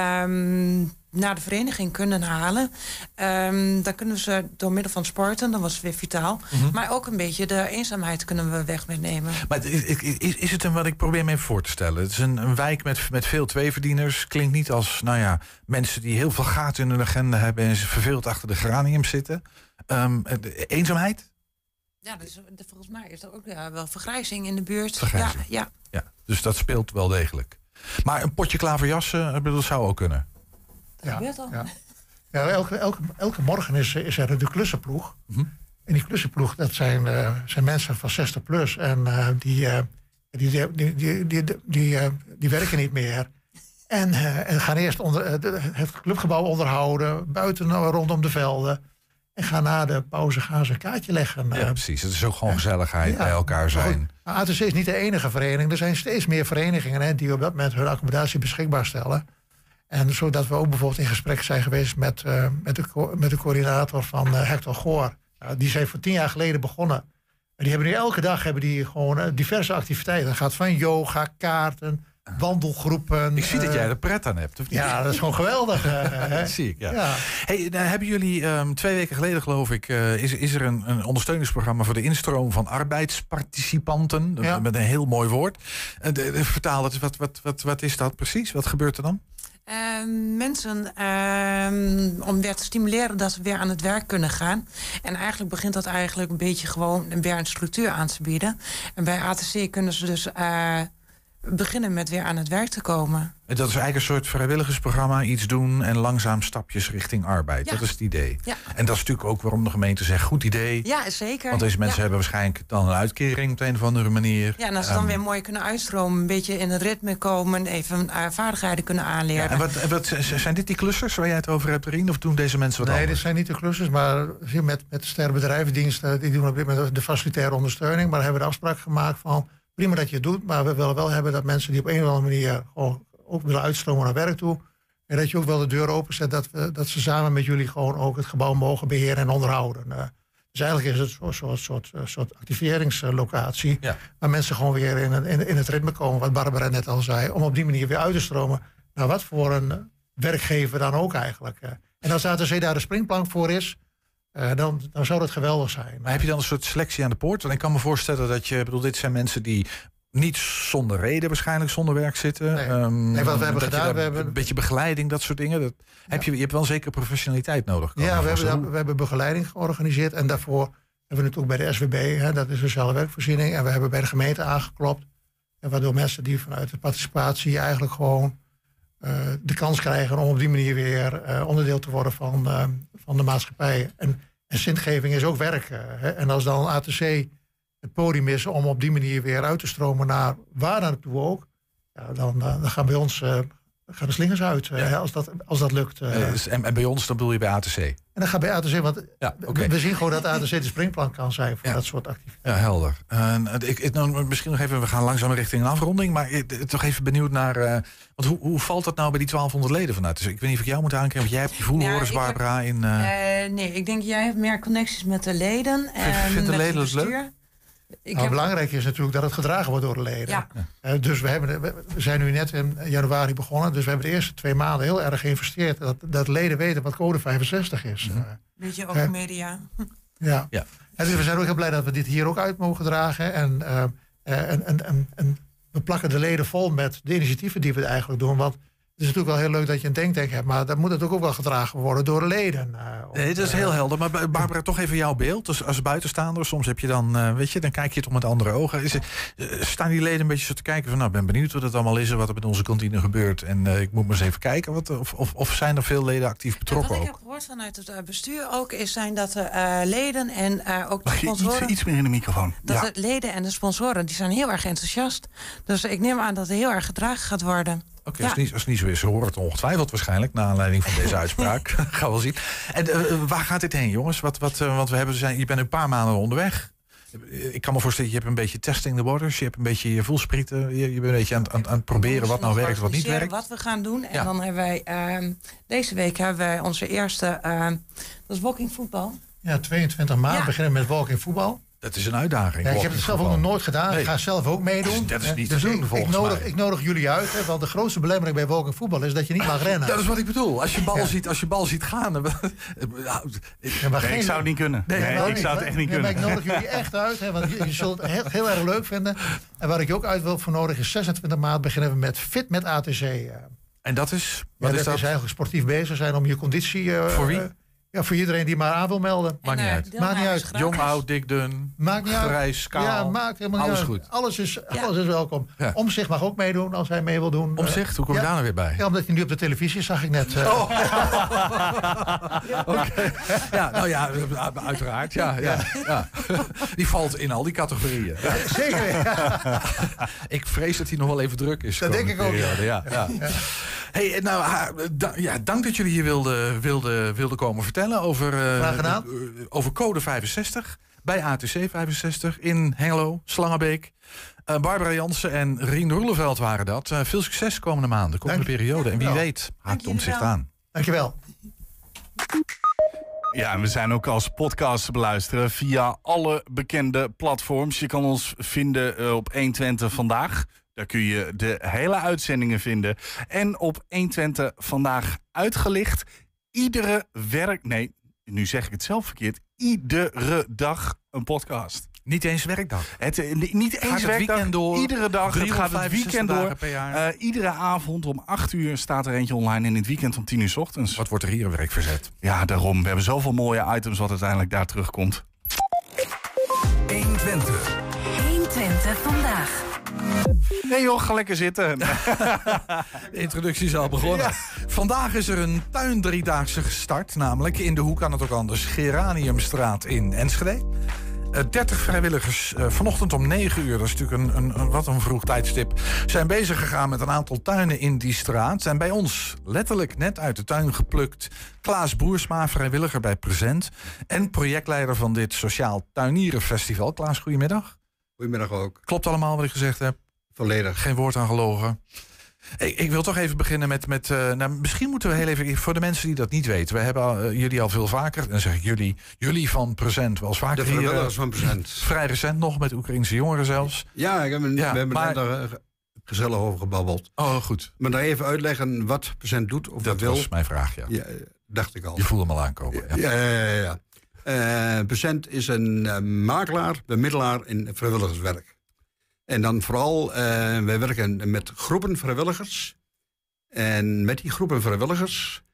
Um, naar de vereniging kunnen halen. Um, dan kunnen we ze door middel van sporten, dan was het weer vitaal. Mm-hmm. Maar ook een beetje de eenzaamheid kunnen we weg meenemen. Maar is, is, is het een, wat ik probeer me even voor te stellen? Het is een, een wijk met, met veel tweeverdieners. Klinkt niet als, nou ja, mensen die heel veel gaten in hun agenda hebben en ze verveeld achter de geranium zitten. Um, de eenzaamheid? Ja, dus, volgens mij is er ook ja, wel vergrijzing in de buurt. Vergrijzing. Ja, ja. ja, dus dat speelt wel degelijk. Maar een potje klaverjassen, dat zou ook kunnen. Ja, ja. ja elke, elke, elke morgen is, is er de klussenploeg. Mm-hmm. En die klussenploeg, dat zijn, uh, zijn mensen van zestig plus. En uh, die, uh, die, die, die, die, die, die, uh, die werken niet meer. En, uh, en gaan eerst onder, uh, de, het clubgebouw onderhouden. Buiten uh, rondom de velden. En ga na de pauze gaan ze een kaartje leggen. Ja, precies. Het is ook gewoon gezelligheid, ja, bij elkaar zijn. Maar A T C is niet de enige vereniging. Er zijn steeds meer verenigingen hè, die op dat moment hun accommodatie beschikbaar stellen. En zodat we ook bijvoorbeeld in gesprek zijn geweest met, uh, met, de, met de coördinator van uh, Hector Goor. Uh, die zijn voor tien jaar geleden begonnen. En die hebben nu elke dag hebben die gewoon uh, diverse activiteiten. Dat gaat van yoga, kaarten, wandelgroepen. Ik zie uh, dat jij er pret aan hebt. Of niet? Ja, dat is gewoon geweldig. Uh, dat zie ik, ja. ja. Hey, nou, hebben jullie um, twee weken geleden, geloof ik, uh, is, is er een, een ondersteuningsprogramma voor de instroom van arbeidsparticipanten. Ja. Met een heel mooi woord. Uh, de, de, vertaal het, wat, wat, wat, wat is dat precies? Wat gebeurt er dan? Uh, mensen uh, om weer te stimuleren dat ze weer aan het werk kunnen gaan. En eigenlijk begint dat eigenlijk een beetje gewoon weer een structuur aan te bieden. En bij A T C kunnen ze dus uh, beginnen met weer aan het werk te komen. En dat is eigenlijk een soort vrijwilligersprogramma, iets doen en langzaam stapjes richting arbeid. Ja. Dat is het idee. Ja. En dat is natuurlijk ook waarom de gemeente zegt, goed idee. Ja, zeker. Want deze mensen ja. hebben waarschijnlijk dan een uitkering op een of andere manier. Ja, en als ze dan um, weer mooi kunnen uitstromen, een beetje in het ritme komen, even uh, vaardigheden kunnen aanleren. Ja, en wat, wat, zijn dit die clusters waar jij het over hebt, Rien? Of doen deze mensen wat nee, anders? dit zijn niet de clusters, maar met, met de sterre bedrijvendiensten, die doen op dit moment de facilitaire ondersteuning. Maar hebben we de afspraak gemaakt van, prima dat je het doet, maar we willen wel hebben dat mensen die op een of andere manier gewoon ook willen uitstromen naar werk toe. En dat je ook wel de deur openzet dat, we, dat ze samen met jullie gewoon ook het gebouw mogen beheren en onderhouden. Uh, dus eigenlijk is het een soort, soort, soort, soort activeringslocatie. Ja. Waar mensen gewoon weer in, in, in het ritme komen, wat Barbara net al zei. Om op die manier weer uit te stromen. Nou, wat voor een werkgever dan ook eigenlijk. Uh. En als A T C daar de springplank voor is, Uh, dan, dan zou dat geweldig zijn. Maar heb je dan een soort selectie aan de poort? Want ik kan me voorstellen dat je, bedoel, dit zijn mensen die niet zonder reden waarschijnlijk zonder werk zitten. Nee, um, nee wat we hebben gedaan, we hebben een beetje begeleiding, dat soort dingen. Dat, ja. heb je, je hebt wel een zekere professionaliteit nodig. Ja, we hebben, dat, we hebben begeleiding georganiseerd en daarvoor hebben we het ook bij de S W B, hè, dat is de sociale werkvoorziening, en we hebben bij de gemeente aangeklopt. En waardoor mensen die vanuit de participatie eigenlijk gewoon uh, de kans krijgen om op die manier weer uh, onderdeel te worden van, uh, van de maatschappij. En, en zingeving is ook werk. Uh, hè. En als dan A T C het podium is om op die manier weer uit te stromen naar waar naartoe ook, ja, dan, dan gaan bij ons uh, gaan de slingers uit, uh, ja. als, dat, als dat lukt. Uh. Uh, dus, en, en bij ons, dan bedoel je bij A T C? En dan gaat bij A T C, want ja, okay. we zien gewoon dat A T C de springplank kan zijn voor ja. dat soort activiteiten. Ja, helder. Uh, ik, ik, nou, misschien nog even, we gaan langzaam richting een afronding, maar ik, toch even benieuwd naar, uh, want hoe, hoe valt dat nou bij die twaalfhonderd leden vanuit? Dus ik weet niet of ik jou moet aankrijgen, want jij hebt die voelhorens, ja, Barbara. Heb, in, uh... Uh, nee, ik denk jij hebt meer connecties met de leden. En Vindt de leden het leuk? Nou, heb... Belangrijk is natuurlijk dat het gedragen wordt door de leden. Ja. Uh, dus we, hebben, we zijn nu net in januari begonnen. Dus we hebben de eerste twee maanden heel erg geïnvesteerd. Dat, dat leden weten wat code vijfenzestig is. Ja. Uh, Beetje over uh, media. Ja. ja. En dus we zijn ook heel blij dat we dit hier ook uit mogen dragen. En, uh, uh, en, en, en, en we plakken de leden vol met de initiatieven die we eigenlijk doen. Want het is natuurlijk wel heel leuk dat je een denktank hebt, maar dan moet het ook wel gedragen worden door de leden. Uh, nee, dat is heel helder. Maar Barbara, toch even jouw beeld. Dus als buitenstaander, soms heb je dan, uh, weet je, dan kijk je het om met andere ogen. Is het, uh, staan die leden een beetje zo te kijken van, nou, ik ben benieuwd wat het allemaal is en wat er met onze kantine gebeurt. En uh, ik moet maar eens even kijken. Wat, of, of, of zijn er veel leden actief betrokken ook? Wat ik heb gehoord vanuit het uh, bestuur ook, is zijn dat de uh, leden en uh, ook de Mag sponsoren... Je iets, iets meer in de microfoon. Dat ja. de leden en de sponsoren, die zijn heel erg enthousiast. Dus ik neem aan dat het heel erg gedragen gaat worden. Oké, okay, ja. als, als het niet zo is, hoort het ongetwijfeld waarschijnlijk, naar aanleiding van deze uitspraak. Gaan we wel zien. En uh, waar gaat dit heen, jongens? Wat, wat, uh, want we hebben, zijn, je bent een paar maanden onderweg. Ik kan me voorstellen, je hebt een beetje testing the waters. Je hebt een beetje je voelsprieten. Je, je bent een beetje aan, aan, aan het proberen wat nou werkt, wat niet werkt. Wat we gaan doen. En ja. dan hebben wij, uh, deze week hebben wij onze eerste, uh, dat is walking voetbal. Ja, tweeëntwintig maart ja. beginnen we met walking voetbal. Dat is een uitdaging. Ja, ik heb het zelf ook nog nooit gedaan. Nee. Ik ga zelf ook meedoen. Dat is niet dus te doen, ik, volgens ik nodig, mij. Ik nodig jullie uit, hè, want de grootste belemmering bij walking voetbal is dat je niet mag rennen. Dat is wat ik bedoel. Als je bal, ja. ziet, als je bal ziet gaan. Dan, ja, maar nee, geen... Ik zou het niet kunnen. Nee, nee, nee ik zou het echt niet nee, kunnen. Maar ik nodig jullie echt uit, hè, want je, je zult het heel, heel erg leuk vinden. En waar ik je ook uit wil voor nodig is zesentwintig maart beginnen we met Fit met A T C. En dat is? Wat ja, is dat? Is eigenlijk sportief bezig zijn om je conditie... Uh, voor wie? Ja, voor iedereen die maar aan wil melden. Maakt niet uit. Maakt niet uit. Jong, oud, dik, dun. Maakt niet uit. Grijs, kaal. Ja, maakt helemaal niet alles uit. goed. Alles is, ja. alles is welkom. Ja. Omzicht mag ook meedoen als hij mee wil doen. Omzicht? Hoe kom je ja. daar nou weer bij? Ja, omdat hij nu op de televisie is, zag ik net. Uh. Oh. Oké. Okay. Ja, nou ja, uiteraard. Ja, ja, ja. Die valt in al die categorieën. Ja. Zeker. Ja. Ik vrees dat hij nog wel even druk is. Dat denk ik ook. Ja. Ja, ja. Hey, nou, ha, da, ja, dank dat jullie hier wilden wilde, wilde komen vertellen over, uh, Graag gedaan. uh, over code vijfenzestig bij A T C vijfenzestig in Hengelo, Slangenbeek. Uh, Barbara Jansen en Rien Roeleveld waren dat. Uh, veel succes komende maanden, komende Dank. periode. En wie Ja. weet, haakt om zich aan. Dankjewel. Ja, en we zijn ook als podcast te beluisteren via alle bekende platforms. Je kan ons vinden uh, op honderdtwintig Vandaag. Daar kun je de hele uitzendingen vinden. En op honderdtwintig Vandaag uitgelicht. Iedere werk... Nee, nu zeg ik het zelf verkeerd. Iedere dag een podcast. Niet eens werkdag. Het, uh, niet eens het werkdag, weekend door. iedere dag. Het gaat het weekend door. dagen per jaar. Uh, iedere avond om acht uur staat er eentje online. En in het weekend om tien uur 's ochtends. Wat wordt er hier werk verzet? Ja, daarom. We hebben zoveel mooie items wat uiteindelijk daar terugkomt. honderdtwintig. honderdtwintig vandaag. Nee joh, ga lekker zitten. De introductie is al begonnen. Ja. Vandaag is er een tuindriedaagse gestart. Namelijk in de hoe kan het ook anders. Geraniumstraat in Enschede. Uh, dertig vrijwilligers uh, vanochtend om negen uur, dat is natuurlijk een, een, een, wat een vroeg tijdstip, zijn bezig gegaan met een aantal tuinen in die straat. Zijn bij ons letterlijk net uit de tuin geplukt. Klaas Boersma, vrijwilliger bij Present en projectleider van dit Sociaal Tuinierenfestival. Klaas, goedemiddag. Goedemiddag ook. Klopt allemaal wat ik gezegd heb? Volledig. Geen woord aan gelogen. Ik, ik wil toch even beginnen met... met uh, nou, misschien moeten we heel even... Voor de mensen die dat niet weten. We hebben uh, jullie al veel vaker... Dan zeg ik jullie. Jullie van Present wel eens vaker. De vrijwilligers van Present. Vrij recent nog, met Oekraïnse jongeren zelfs. Ja, ik heb een, ja we hebben maar, net daar gezellig over gebabbeld. Oh, goed. Maar dan even uitleggen wat Present doet of dat wil. was mijn vraag, ja. ja. Dacht ik al. Je voelde hem al aankomen. Ja, ja, ja, ja. ja. Uh, Present is een uh, makelaar, bemiddelaar in vrijwilligerswerk. En dan vooral, uh, wij werken met groepen vrijwilligers... En met die groepen vrijwilligers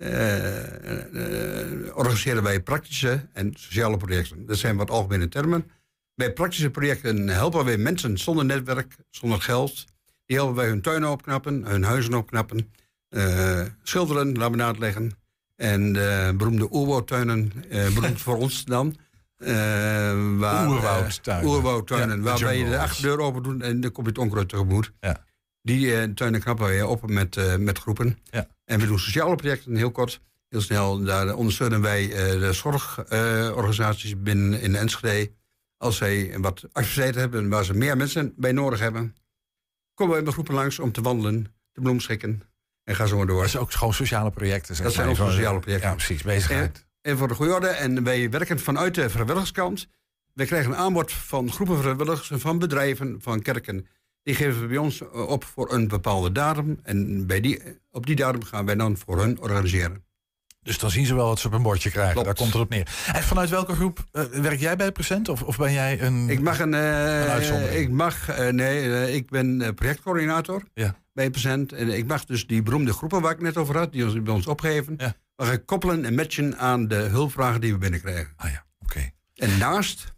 uh, uh, organiseren wij praktische en sociale projecten. Dat zijn wat algemene termen. Bij praktische projecten helpen wij mensen zonder netwerk, zonder geld. Die helpen wij hun tuinen opknappen, hun huizen opknappen, uh, schilderen, laminaat leggen. En de beroemde oerwoudtuinen, uh, beroemd voor ons dan. Uh, waar, oerwoudtuinen. Uh, oerwoudtuinen, ja, waarbij je de achterdeur open doet en dan kom je het onkruid tegemoet. Ja. Die uh, tuinen knappen wij op met, uh, met groepen. Ja. En we doen sociale projecten, heel kort, heel snel. Daar ondersteunen wij uh, de zorgorganisaties uh, binnen in Enschede. Als zij wat activiteiten hebben waar ze meer mensen bij nodig hebben, komen wij met groepen langs om te wandelen, te bloemschikken en gaan zo maar door. Dat zijn ook gewoon sociale projecten. Zeg dat zijn ook sociale projecten. Ja, precies, bezigheid. En, en voor de goede orde, en wij werken vanuit de vrijwilligerskant. Wij krijgen een aanbod van groepen vrijwilligers, van bedrijven, van kerken. Die geven we bij ons op voor een bepaalde datum. En bij die, op die datum gaan wij dan voor hun organiseren. Dus dan zien ze wel wat ze op een bordje krijgen. Klopt. Daar komt het op neer. En vanuit welke groep uh, werk jij bij Present? Of, of ben jij een Ik mag een, uh, een uitzondering? Ik mag, uh, nee, uh, ik ben projectcoördinator ja. bij Present. En ik mag dus die beroemde groepen waar ik net over had, die ons bij ons opgeven, ja. mag ik koppelen en matchen aan de hulpvragen die we binnenkrijgen. Ah ja, oké. Okay. En naast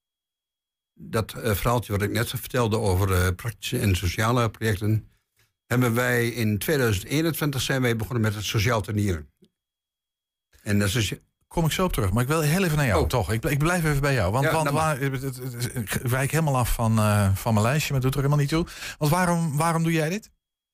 dat uh, verhaaltje wat ik net vertelde over uh, praktische en sociale projecten, hebben wij in tweeduizend eenentwintig zijn wij begonnen met het sociaal tuinieren. En dat is... Kom ik zo op terug, maar ik wil heel even naar jou, oh. toch? Ik, ik blijf even bij jou, want, ja, want waar, het, het, het, het wijk helemaal af van, uh, van mijn lijstje, maar dat doet er helemaal niet toe. Want waarom, waarom doe jij dit?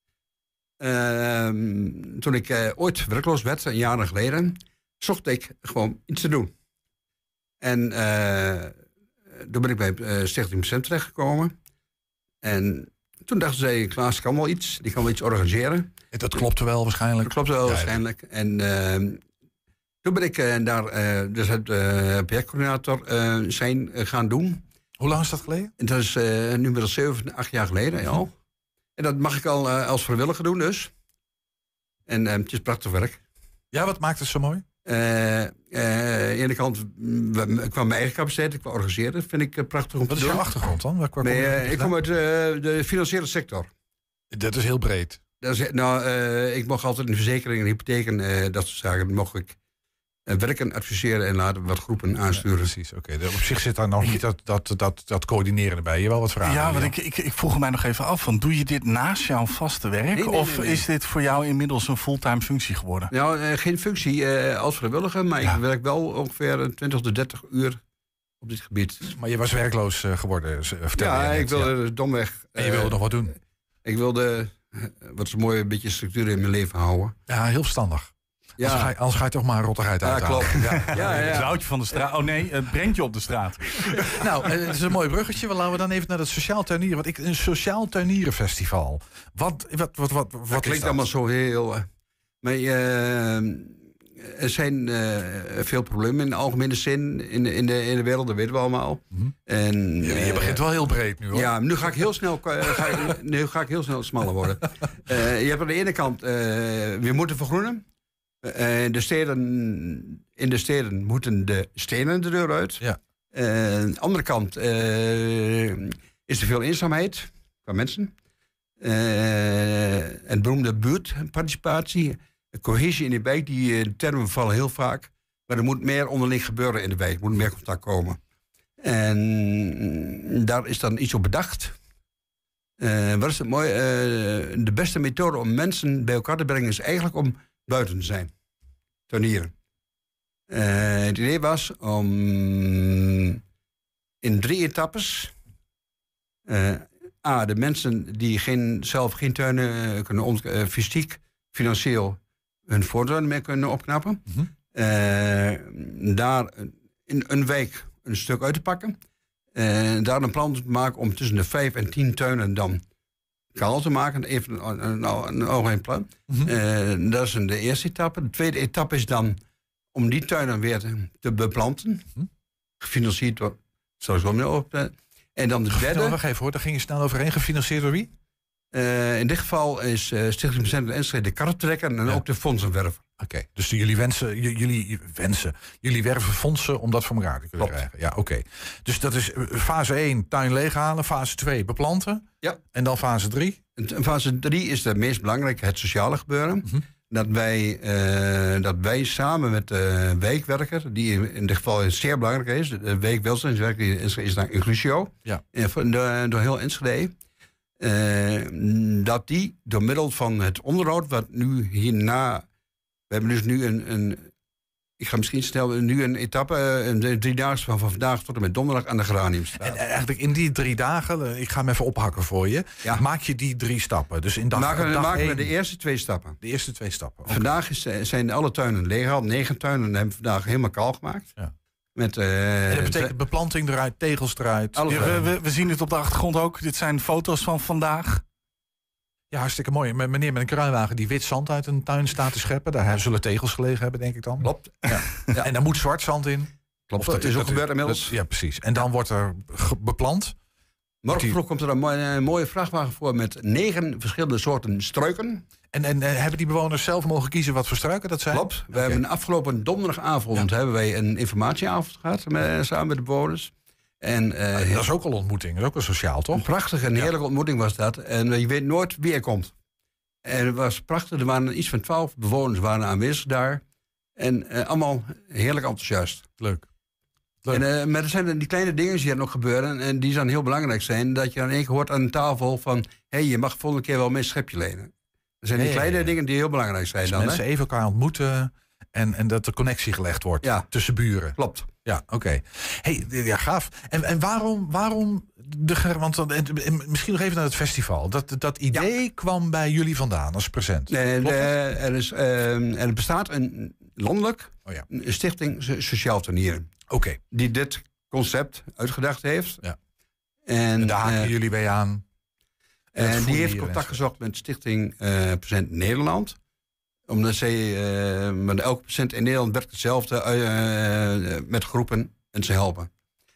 Uh, toen ik uh, ooit werkloos werd, een jaar geleden, zocht ik gewoon iets te doen. En uh, toen ben ik bij uh, Stichting Present terechtgekomen. En toen dachten zij, Klaas kan wel iets, die kan wel iets organiseren. Dat klopte wel waarschijnlijk. Dat klopte wel ja, waarschijnlijk. En uh, toen ben ik uh, daar uh, dus het uh, projectcoördinator uh, zijn uh, gaan doen. Hoe lang is dat geleden? En dat is uh, nu inmiddels zeven, acht jaar geleden ja. al. En dat mag ik al uh, als vrijwilliger doen dus. En uh, het is prachtig werk. Ja, wat maakt het zo mooi? Uh, uh, aan de ene kant, qua mijn eigen capaciteit, qua organiseren, vind ik uh, prachtig om wat te doen. Wat is jouw achtergrond dan? Waar, waar nee, kom uh, ik kom uit uh, de financiële sector. Dat is heel breed. Dat is, nou, uh, ik mocht altijd in verzekeringen, hypotheken, uh, dat soort zaken, mocht ik uh, werken, adviseren en laten wat groepen aansturen. Ja, precies, oké. Okay. Op zich zit daar nog niet dat, dat, dat, dat coördineren bij. Je wel wat vragen? Ja, want ik, ik, ik vroeg mij nog even af, van, doe je dit naast jouw vaste werk? Nee, nee, of nee, nee. is dit voor jou inmiddels een fulltime functie geworden? Nou, uh, geen functie uh, als vrijwilliger, maar ja. ik werk wel ongeveer twintig tot dertig uur op dit gebied. Maar je was werkloos uh, geworden, vertel ja, je net. ik wilde ja. domweg. En je wilde uh, nog wat doen? Ik wilde wat is een mooie beetje structuur in mijn leven houden. Ja, heel verstandig. Ja. Anders, ga je, anders ga je toch maar Rotterheid Ja, uithalen. klopt. Ja. Ja, ja, ja. Het houtje van de straat. Oh nee, het brengt je op de straat. Nou, het is een mooi bruggetje. Maar laten we dan even naar het Sociaal Tuinieren. Want ik, een Sociaal Tuinierenfestival. Wat, wat, wat, wat, wat Dat is klinkt dat? allemaal zo heel... Uh, maar uh, er zijn uh, veel problemen in de algemene zin in de, in de, in de wereld. Dat weten we allemaal. Mm-hmm. En, je, je begint wel heel breed nu, hoor. Ja, nu ga ik heel snel, uh, ga ik, nu ga ik heel snel smaller worden. Uh, je hebt aan de ene kant... Uh, we moeten vergroenen. Uh, de steden, in de steden moeten de stenen de deur uit. Ja. Uh, aan de andere kant uh, is er veel eenzaamheid van mensen. Uh, en beroemde buurtparticipatie. Cohesie in de wijk, die uh, termen vallen heel vaak. Maar er moet meer onderling gebeuren in de wijk. Er moet meer contact komen. En daar is dan iets op bedacht. Uh, wat is het mooi? Uh, de beste methode om mensen bij elkaar te brengen is eigenlijk om buiten te zijn. Tuinieren. Uh, het idee was om in drie etappes... Uh, A, de mensen die geen, zelf geen tuinen kunnen ont- uh, fysiek, financieel hun voortuin meer kunnen opknappen. Mm-hmm. Uh, daar in een week een stuk uit te pakken. Uh, daar een plan te maken om tussen de vijf en tien tuinen dan kaal te maken. Even een, een, een algemeen plan. Mm-hmm. Uh, dat is de eerste etappe. De tweede etappe is dan om die tuinen weer te, te beplanten. Mm-hmm. Gefinancierd door... Zal ik wel meer op... Uh, en dan de derde... Wacht even hoor, daar ging je snel overheen. Gefinancierd door wie? Uh, in dit geval is uh, Stichting Bezending Enschede de karretrekker en ja. ook de fondsenwerver. Oké, okay, dus jullie wensen, j- jullie wensen, jullie werven fondsen om dat voor elkaar te kunnen Klopt. krijgen. Ja, oké. Okay. Dus dat is fase één, tuin leeghalen. Fase twee, beplanten. Ja. En dan fase drie? En fase drie is de meest belangrijke, het sociale gebeuren. Mm-hmm. Dat, wij, uh, dat wij samen met de wijkwerker, die in dit geval zeer belangrijk is, de wijkwelzijnswerker is, is naar Inclusio, ja. door, door heel Enschede, uh, dat die door middel van het onderhoud, wat nu hierna, we hebben dus nu een, een ik ga misschien snel nu een etappe, een drie dagen van, van vandaag tot en met donderdag aan de Geraniumstraat. En eigenlijk in die drie dagen, ik ga hem even ophakken voor je, ja. maak je die drie stappen. Dus in dag, maken dag maken één, we de eerste twee stappen. De eerste twee stappen. Okay. Vandaag is, zijn alle tuinen leeggehaald. Negen tuinen hebben we vandaag helemaal kaal gemaakt. Ja. Met, uh, en dat betekent beplanting eruit, tegels eruit. Ja, we, we, we zien het op de achtergrond ook. Dit zijn foto's van vandaag. Ja, hartstikke mooi. Meneer met een kruiwagen die wit zand uit een tuin staat te scheppen. Daar zullen tegels gelegen hebben, denk ik dan. Klopt. Ja. Ja. En daar moet zwart zand in. Klopt, dat, dat is ook gebeurd inmiddels. Dat, ja, precies. En dan wordt er ge- beplant. Morgen vroeg komt er een mooie, een mooie vrachtwagen voor met negen verschillende soorten struiken. En, en, en hebben die bewoners zelf mogen kiezen wat voor struiken dat zijn? Klopt. We okay. hebben afgelopen donderdagavond ja. hebben wij een informatieavond gehad met, samen met de bewoners. En, uh, dat is ook al ontmoeting, dat is ook wel sociaal, toch? Een prachtige en heerlijke ja. ontmoeting was dat. En je weet nooit wie er komt. En het was prachtig. Er waren iets van twaalf bewoners waren aanwezig daar. En uh, allemaal heerlijk enthousiast. Leuk. Leuk. En, uh, maar er zijn die kleine dingen die er nog gebeuren. En die dan heel belangrijk zijn. Dat je dan één keer hoort aan de tafel van... hé, hey, je mag volgende keer wel mee een schepje lenen. Er zijn die hey, kleine hey, dingen die heel belangrijk zijn. Dus dan, mensen hè? even elkaar ontmoeten... En, en dat er connectie gelegd wordt ja. tussen buren. Klopt. Ja, oké. Okay. Hey, ja, gaaf. En, en waarom, waarom de, want en, misschien nog even naar het festival. Dat, dat idee ja. kwam bij jullie vandaan als present. Nee, de, er, is, uh, er bestaat een landelijk oh ja. een stichting Sociaal Tuinieren. Oké. Okay. Die dit concept uitgedacht heeft. Ja. En, en daar haken uh, jullie bij aan. En, en die heeft contact mensen. gezocht met Stichting uh, Present Nederland. Omdat zij, uh, met elke procent in Nederland werkt hetzelfde uh, uh, met groepen en ze helpen.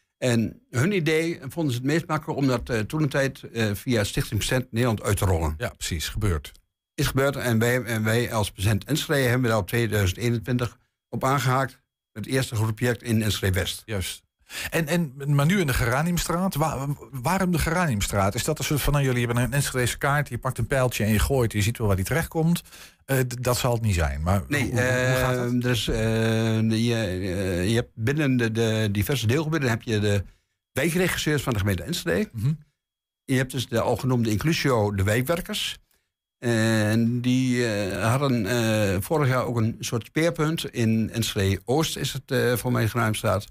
En hun idee vonden ze het meest makkelijk om dat uh, toen een tijd uh, via Stichting Present Nederland uit te rollen. Ja, precies, gebeurd. Is gebeurd en wij, en wij als Present Enschede hebben we daar op tweeduizend eenentwintig op aangehaakt. Het eerste groot project in Enschede West. Juist. En, en, maar nu in de Geraniumstraat. Waar, waarom de Geraniumstraat? Is dat een soort van, nou, jullie hebben een Enschedese kaart, je pakt een pijltje en je gooit, je ziet wel waar die terechtkomt. Uh, d- dat zal het niet zijn. Maar nee, hoe, uh, hoe gaat dat? Dus, uh, je, uh, je hebt binnen de, de diverse deelgebieden heb je de wijkregisseurs van de gemeente Enschede. Mm-hmm. Je hebt dus de al genoemde Inclusio, de wijkwerkers. En die uh, hadden uh, vorig jaar ook een soort speerpunt in Enschede Oost, is het uh, voor mij Geraniumstraat.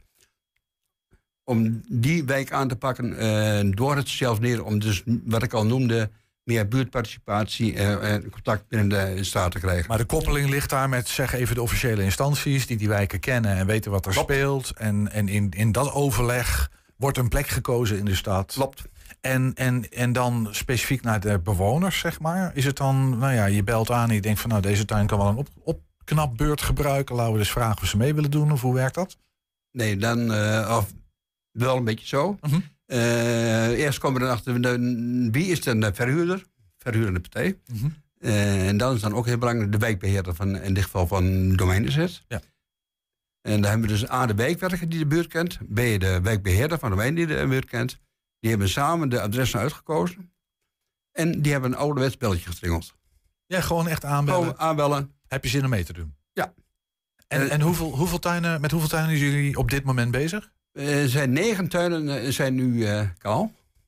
Om die wijk aan te pakken uh, door het sociaal neren, om dus wat ik al noemde, meer buurtparticipatie en contact binnen de straat te krijgen. Maar de koppeling ligt daar met, zeg even, de officiële instanties die die wijken kennen en weten wat er Klopt. speelt. En, en in, in dat overleg wordt een plek gekozen in de stad. Klopt. En, en, en dan specifiek naar de bewoners, zeg maar. Is het dan, nou ja, je belt aan en je denkt van, nou, deze tuin kan wel een op, opknapbeurt gebruiken. Laten we dus vragen of ze mee willen doen, of hoe werkt dat? Nee, dan uh, of, wel een beetje zo. Mm-hmm. Uh, eerst komen we erachter, de, wie is de verhuurder? Verhuurende partij. Mm-hmm. Uh, en dan is dan ook heel belangrijk de wijkbeheerder, van, in dit geval van domeinbezit. Ja. En dan hebben we dus A, de wijkwerker die de buurt kent. B, de wijkbeheerder van domein die de buurt kent. Die hebben samen de adressen uitgekozen. En die hebben een ouderwets belletje gestrengeld. Ja, gewoon echt aanbellen. Gewoon aanbellen. Heb je zin om mee te doen? Ja. En, Uh, en hoeveel, hoeveel tuinen, met hoeveel tuinen zijn jullie op dit moment bezig? Er zijn negen tuinen uh, zijn nu uh, kaal.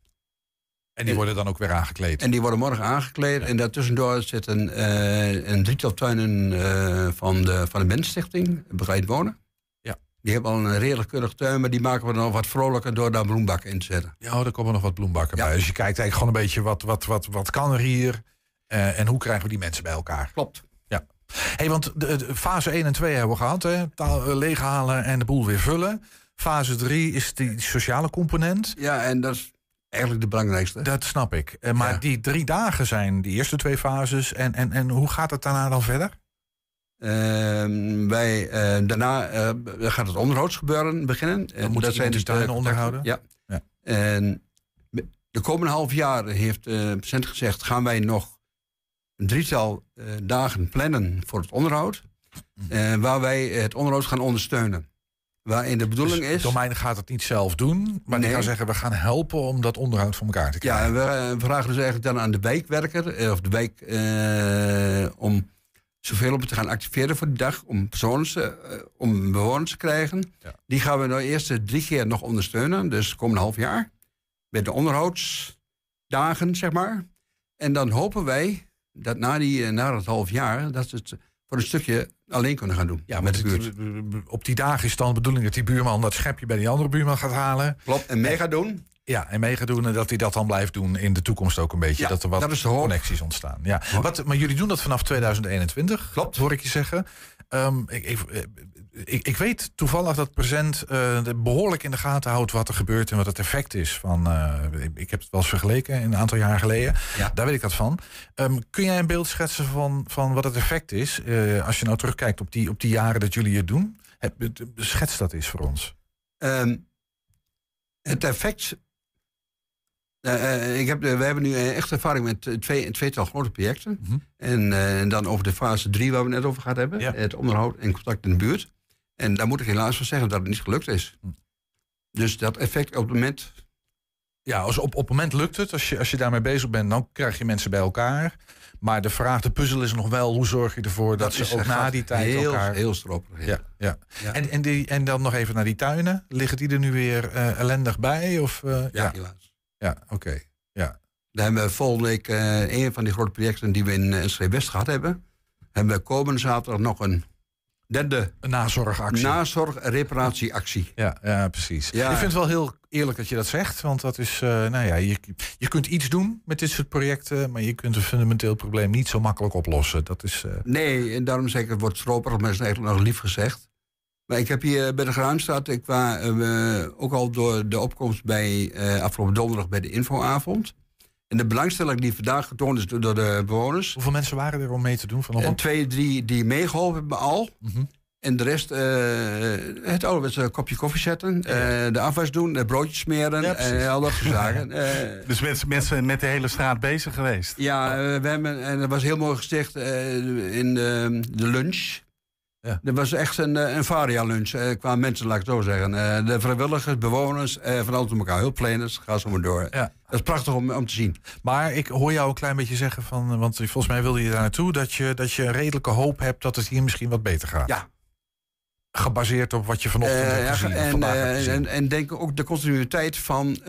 En die worden dan ook weer aangekleed? En die worden morgen aangekleed. Ja. En daartussendoor zitten uh, een drietal tuinen uh, van de, van de Mensstichting, Begeleid Wonen. Ja. Die hebben al een redelijk keurig tuin, maar die maken we dan wat vrolijker door daar bloembakken in te zetten. Ja, er komen nog wat bloembakken ja. bij. Dus je kijkt eigenlijk gewoon een beetje wat, wat, wat, wat kan er hier uh, en hoe krijgen we die mensen bij elkaar? Klopt. Ja. Hey, want de, de fase één en twee hebben we gehad. Hè? Taal, leeghalen en de boel weer vullen. Fase drie is die sociale component. Ja, en dat is eigenlijk de belangrijkste. Dat snap ik. Uh, maar ja. die drie dagen zijn die eerste twee fases. En, en, en hoe gaat het daarna dan verder? Uh, wij, uh, daarna uh, gaat het onderhoudsgebeuren beginnen. Dan moet je die tuinen onderhouden? Ja. ja. En de komende half jaar heeft de uh, patiënt gezegd, gaan wij nog een drietal uh, dagen plannen voor het onderhoud. Uh, waar wij het onderhoud gaan ondersteunen. Waarin de bedoeling dus is... Het domein gaat het niet zelf doen, maar nee. die gaan zeggen, we gaan helpen om dat onderhoud voor elkaar te krijgen. Ja, we, we vragen dus eigenlijk dan aan de wijkwerker, uh, of de wijk, uh, om zoveel op te gaan activeren voor die dag, om, persoons, uh, om bewoners te krijgen. Ja. Die gaan we de eerste drie keer nog ondersteunen, dus het komende half jaar. Bij de onderhoudsdagen, zeg maar. En dan hopen wij dat na, die, na het half jaar, dat ze het voor een stukje alleen kunnen gaan doen. Ja, met de buurt. Op die dagen is dan de bedoeling dat die buurman dat schepje bij die andere buurman gaat halen. Klopt, en mee gaat doen. Ja, en mee gaat doen en dat hij dat dan blijft doen in de toekomst ook een beetje. Ja, dat er wat dat is de hoop. connecties ontstaan. Ja. Wat, maar jullie doen dat vanaf tweeduizend eenentwintig, klopt, hoor ik je zeggen. Um, ik, ik, ik, ik weet toevallig dat Present uh, behoorlijk in de gaten houdt wat er gebeurt en wat het effect is van. Uh, ik, ik heb het wel eens vergeleken een aantal jaar geleden. Ja. Daar weet ik dat van. Um, kun jij een beeld schetsen van, van wat het effect is? Uh, als je nou terugkijkt op die, op die jaren dat jullie het doen. Heb, schets dat eens voor ons. Um, het effect. Uh, uh, ik heb, uh, we hebben nu echt ervaring met uh, twee, tweetal grote projecten. Mm-hmm. En, uh, en dan over de fase drie waar we het net over gehad hebben. Ja. Het onderhoud en contact in de buurt. En daar moet ik helaas van zeggen dat het niet gelukt is. Hm. Dus dat effect op het moment... Ja, als op, op het moment lukt het. Als je, als je daarmee bezig bent, dan krijg je mensen bij elkaar. Maar de vraag, de puzzel is nog wel, hoe zorg je ervoor dat, dat ze ook na die tijd heel, elkaar... Heel stroperig. Ja, ja. Ja. En, en, die, en dan nog even naar die tuinen. Liggen die er nu weer uh, ellendig bij? Of, uh, Ja, ja, helaas. Ja, oké. Okay. Ja. Daar hebben we volgende week uh, een van die grote projecten die we in uh, Enschede West gehad hebben. Hebben we komende zaterdag nog een derde een nazorgactie. Nazorg-reparatieactie. Ja, ja, precies. Ja. Ik vind het wel heel eerlijk dat je dat zegt. Want dat is, uh, nou ja, je, je kunt iets doen met dit soort projecten. Maar je kunt een fundamenteel probleem niet zo makkelijk oplossen. Dat is, uh... Nee, en daarom zeg ik het wordt stroperig, maar het is eigenlijk nog lief gezegd. Maar ik heb hier bij de Graamstraat, ik was uh, ook al door de opkomst bij uh, afgelopen donderdag bij de infoavond. En de belangstelling die vandaag getoond is door de bewoners. Hoeveel mensen waren er om mee te doen vanochtend? En twee, drie die meegeholpen hebben al. Mm-hmm. En de rest uh, het ouderwetse een kopje koffie zetten. Ja. Uh, de afwas doen, de broodjes smeren. Ja, en al dat soort zaken. Uh, dus mensen, mensen met de hele straat bezig geweest? Ja, uh, we hebben, en dat was heel mooi gesticht uh, in de, de lunch. Ja. Er was echt een, een varia-lunch uh, qua mensen, laat ik het zo zeggen. Uh, de vrijwilligers, bewoners, uh, van alles elkaar, hulpverleners, ga zo maar door. Ja. Dat is prachtig om, om te zien. Maar ik hoor jou een klein beetje zeggen van, want volgens mij wilde je daar naartoe, dat je, dat je een redelijke hoop hebt dat het hier misschien wat beter gaat. Ja. Gebaseerd op wat je vanochtend uh, hebt gezien. Ja, en, vandaag uh, hebt gezien. En, en denk ook de continuïteit van uh,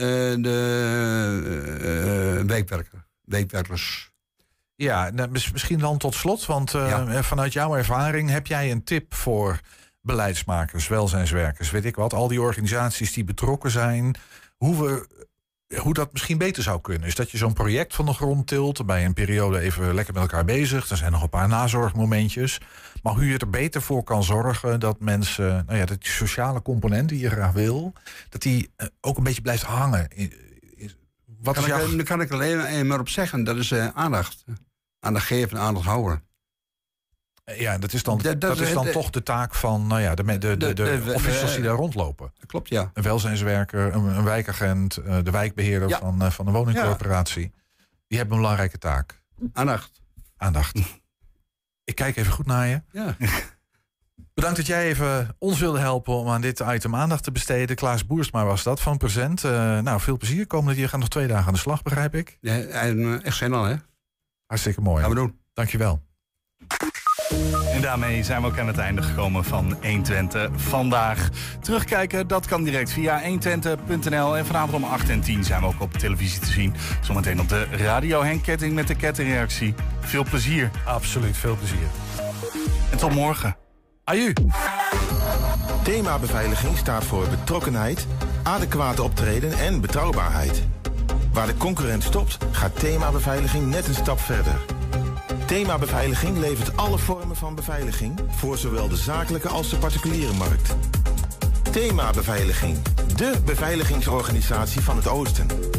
de uh, wijkwerker, wijkwerkers. Ja, nou, misschien dan tot slot, want uh, ja. vanuit jouw ervaring heb jij een tip voor beleidsmakers, welzijnswerkers, weet ik wat, al die organisaties die betrokken zijn, hoe we hoe dat misschien beter zou kunnen. Is dat je zo'n project van de grond tilt. Dan ben je een periode even lekker met elkaar bezig. Er zijn nog een paar nazorgmomentjes. Maar hoe je er beter voor kan zorgen dat mensen... Nou ja, dat die sociale component die je graag wil... dat die uh, ook een beetje blijft hangen. Wat kan is jouw... ik, daar kan ik alleen maar op zeggen. Dat is uh, aandacht. Aandacht geven en aandacht houden. Ja, dat is dan, dat, dat dat is dan de, toch de taak van nou ja, de, de, de, de, de, de officials die daar rondlopen. Klopt, ja. Een welzijnswerker, een, een wijkagent, de wijkbeheerder ja. van, van de woningcorporatie. Ja. Die hebben een belangrijke taak. Aandacht. Aandacht. Ik kijk even goed naar je. Ja. Bedankt dat jij even ons wilde helpen om aan dit item aandacht te besteden. Klaas Boersma was dat, van Present. Uh, nou, veel plezier. Komende je gaat nog twee dagen aan de slag, begrijp ik. Ja, en echt zijn al, hè? Hartstikke mooi. Gaan we doen. Dankjewel. En daarmee zijn we ook aan het einde gekomen van honderdtwintig vandaag. Terugkijken, dat kan direct via honderdtwintig punt n l. En vanavond om acht en tien zijn we ook op televisie te zien. Zometeen op de radio Henk Ketting met de kettingreactie. Veel plezier. Absoluut, veel plezier. En tot morgen. Aju. Thema beveiliging staat voor betrokkenheid, adequate optreden en betrouwbaarheid. Waar de concurrent stopt, gaat thema beveiliging net een stap verder. Thema Beveiliging levert alle vormen van beveiliging voor zowel de zakelijke als de particuliere markt. Thema Beveiliging, de beveiligingsorganisatie van het Oosten.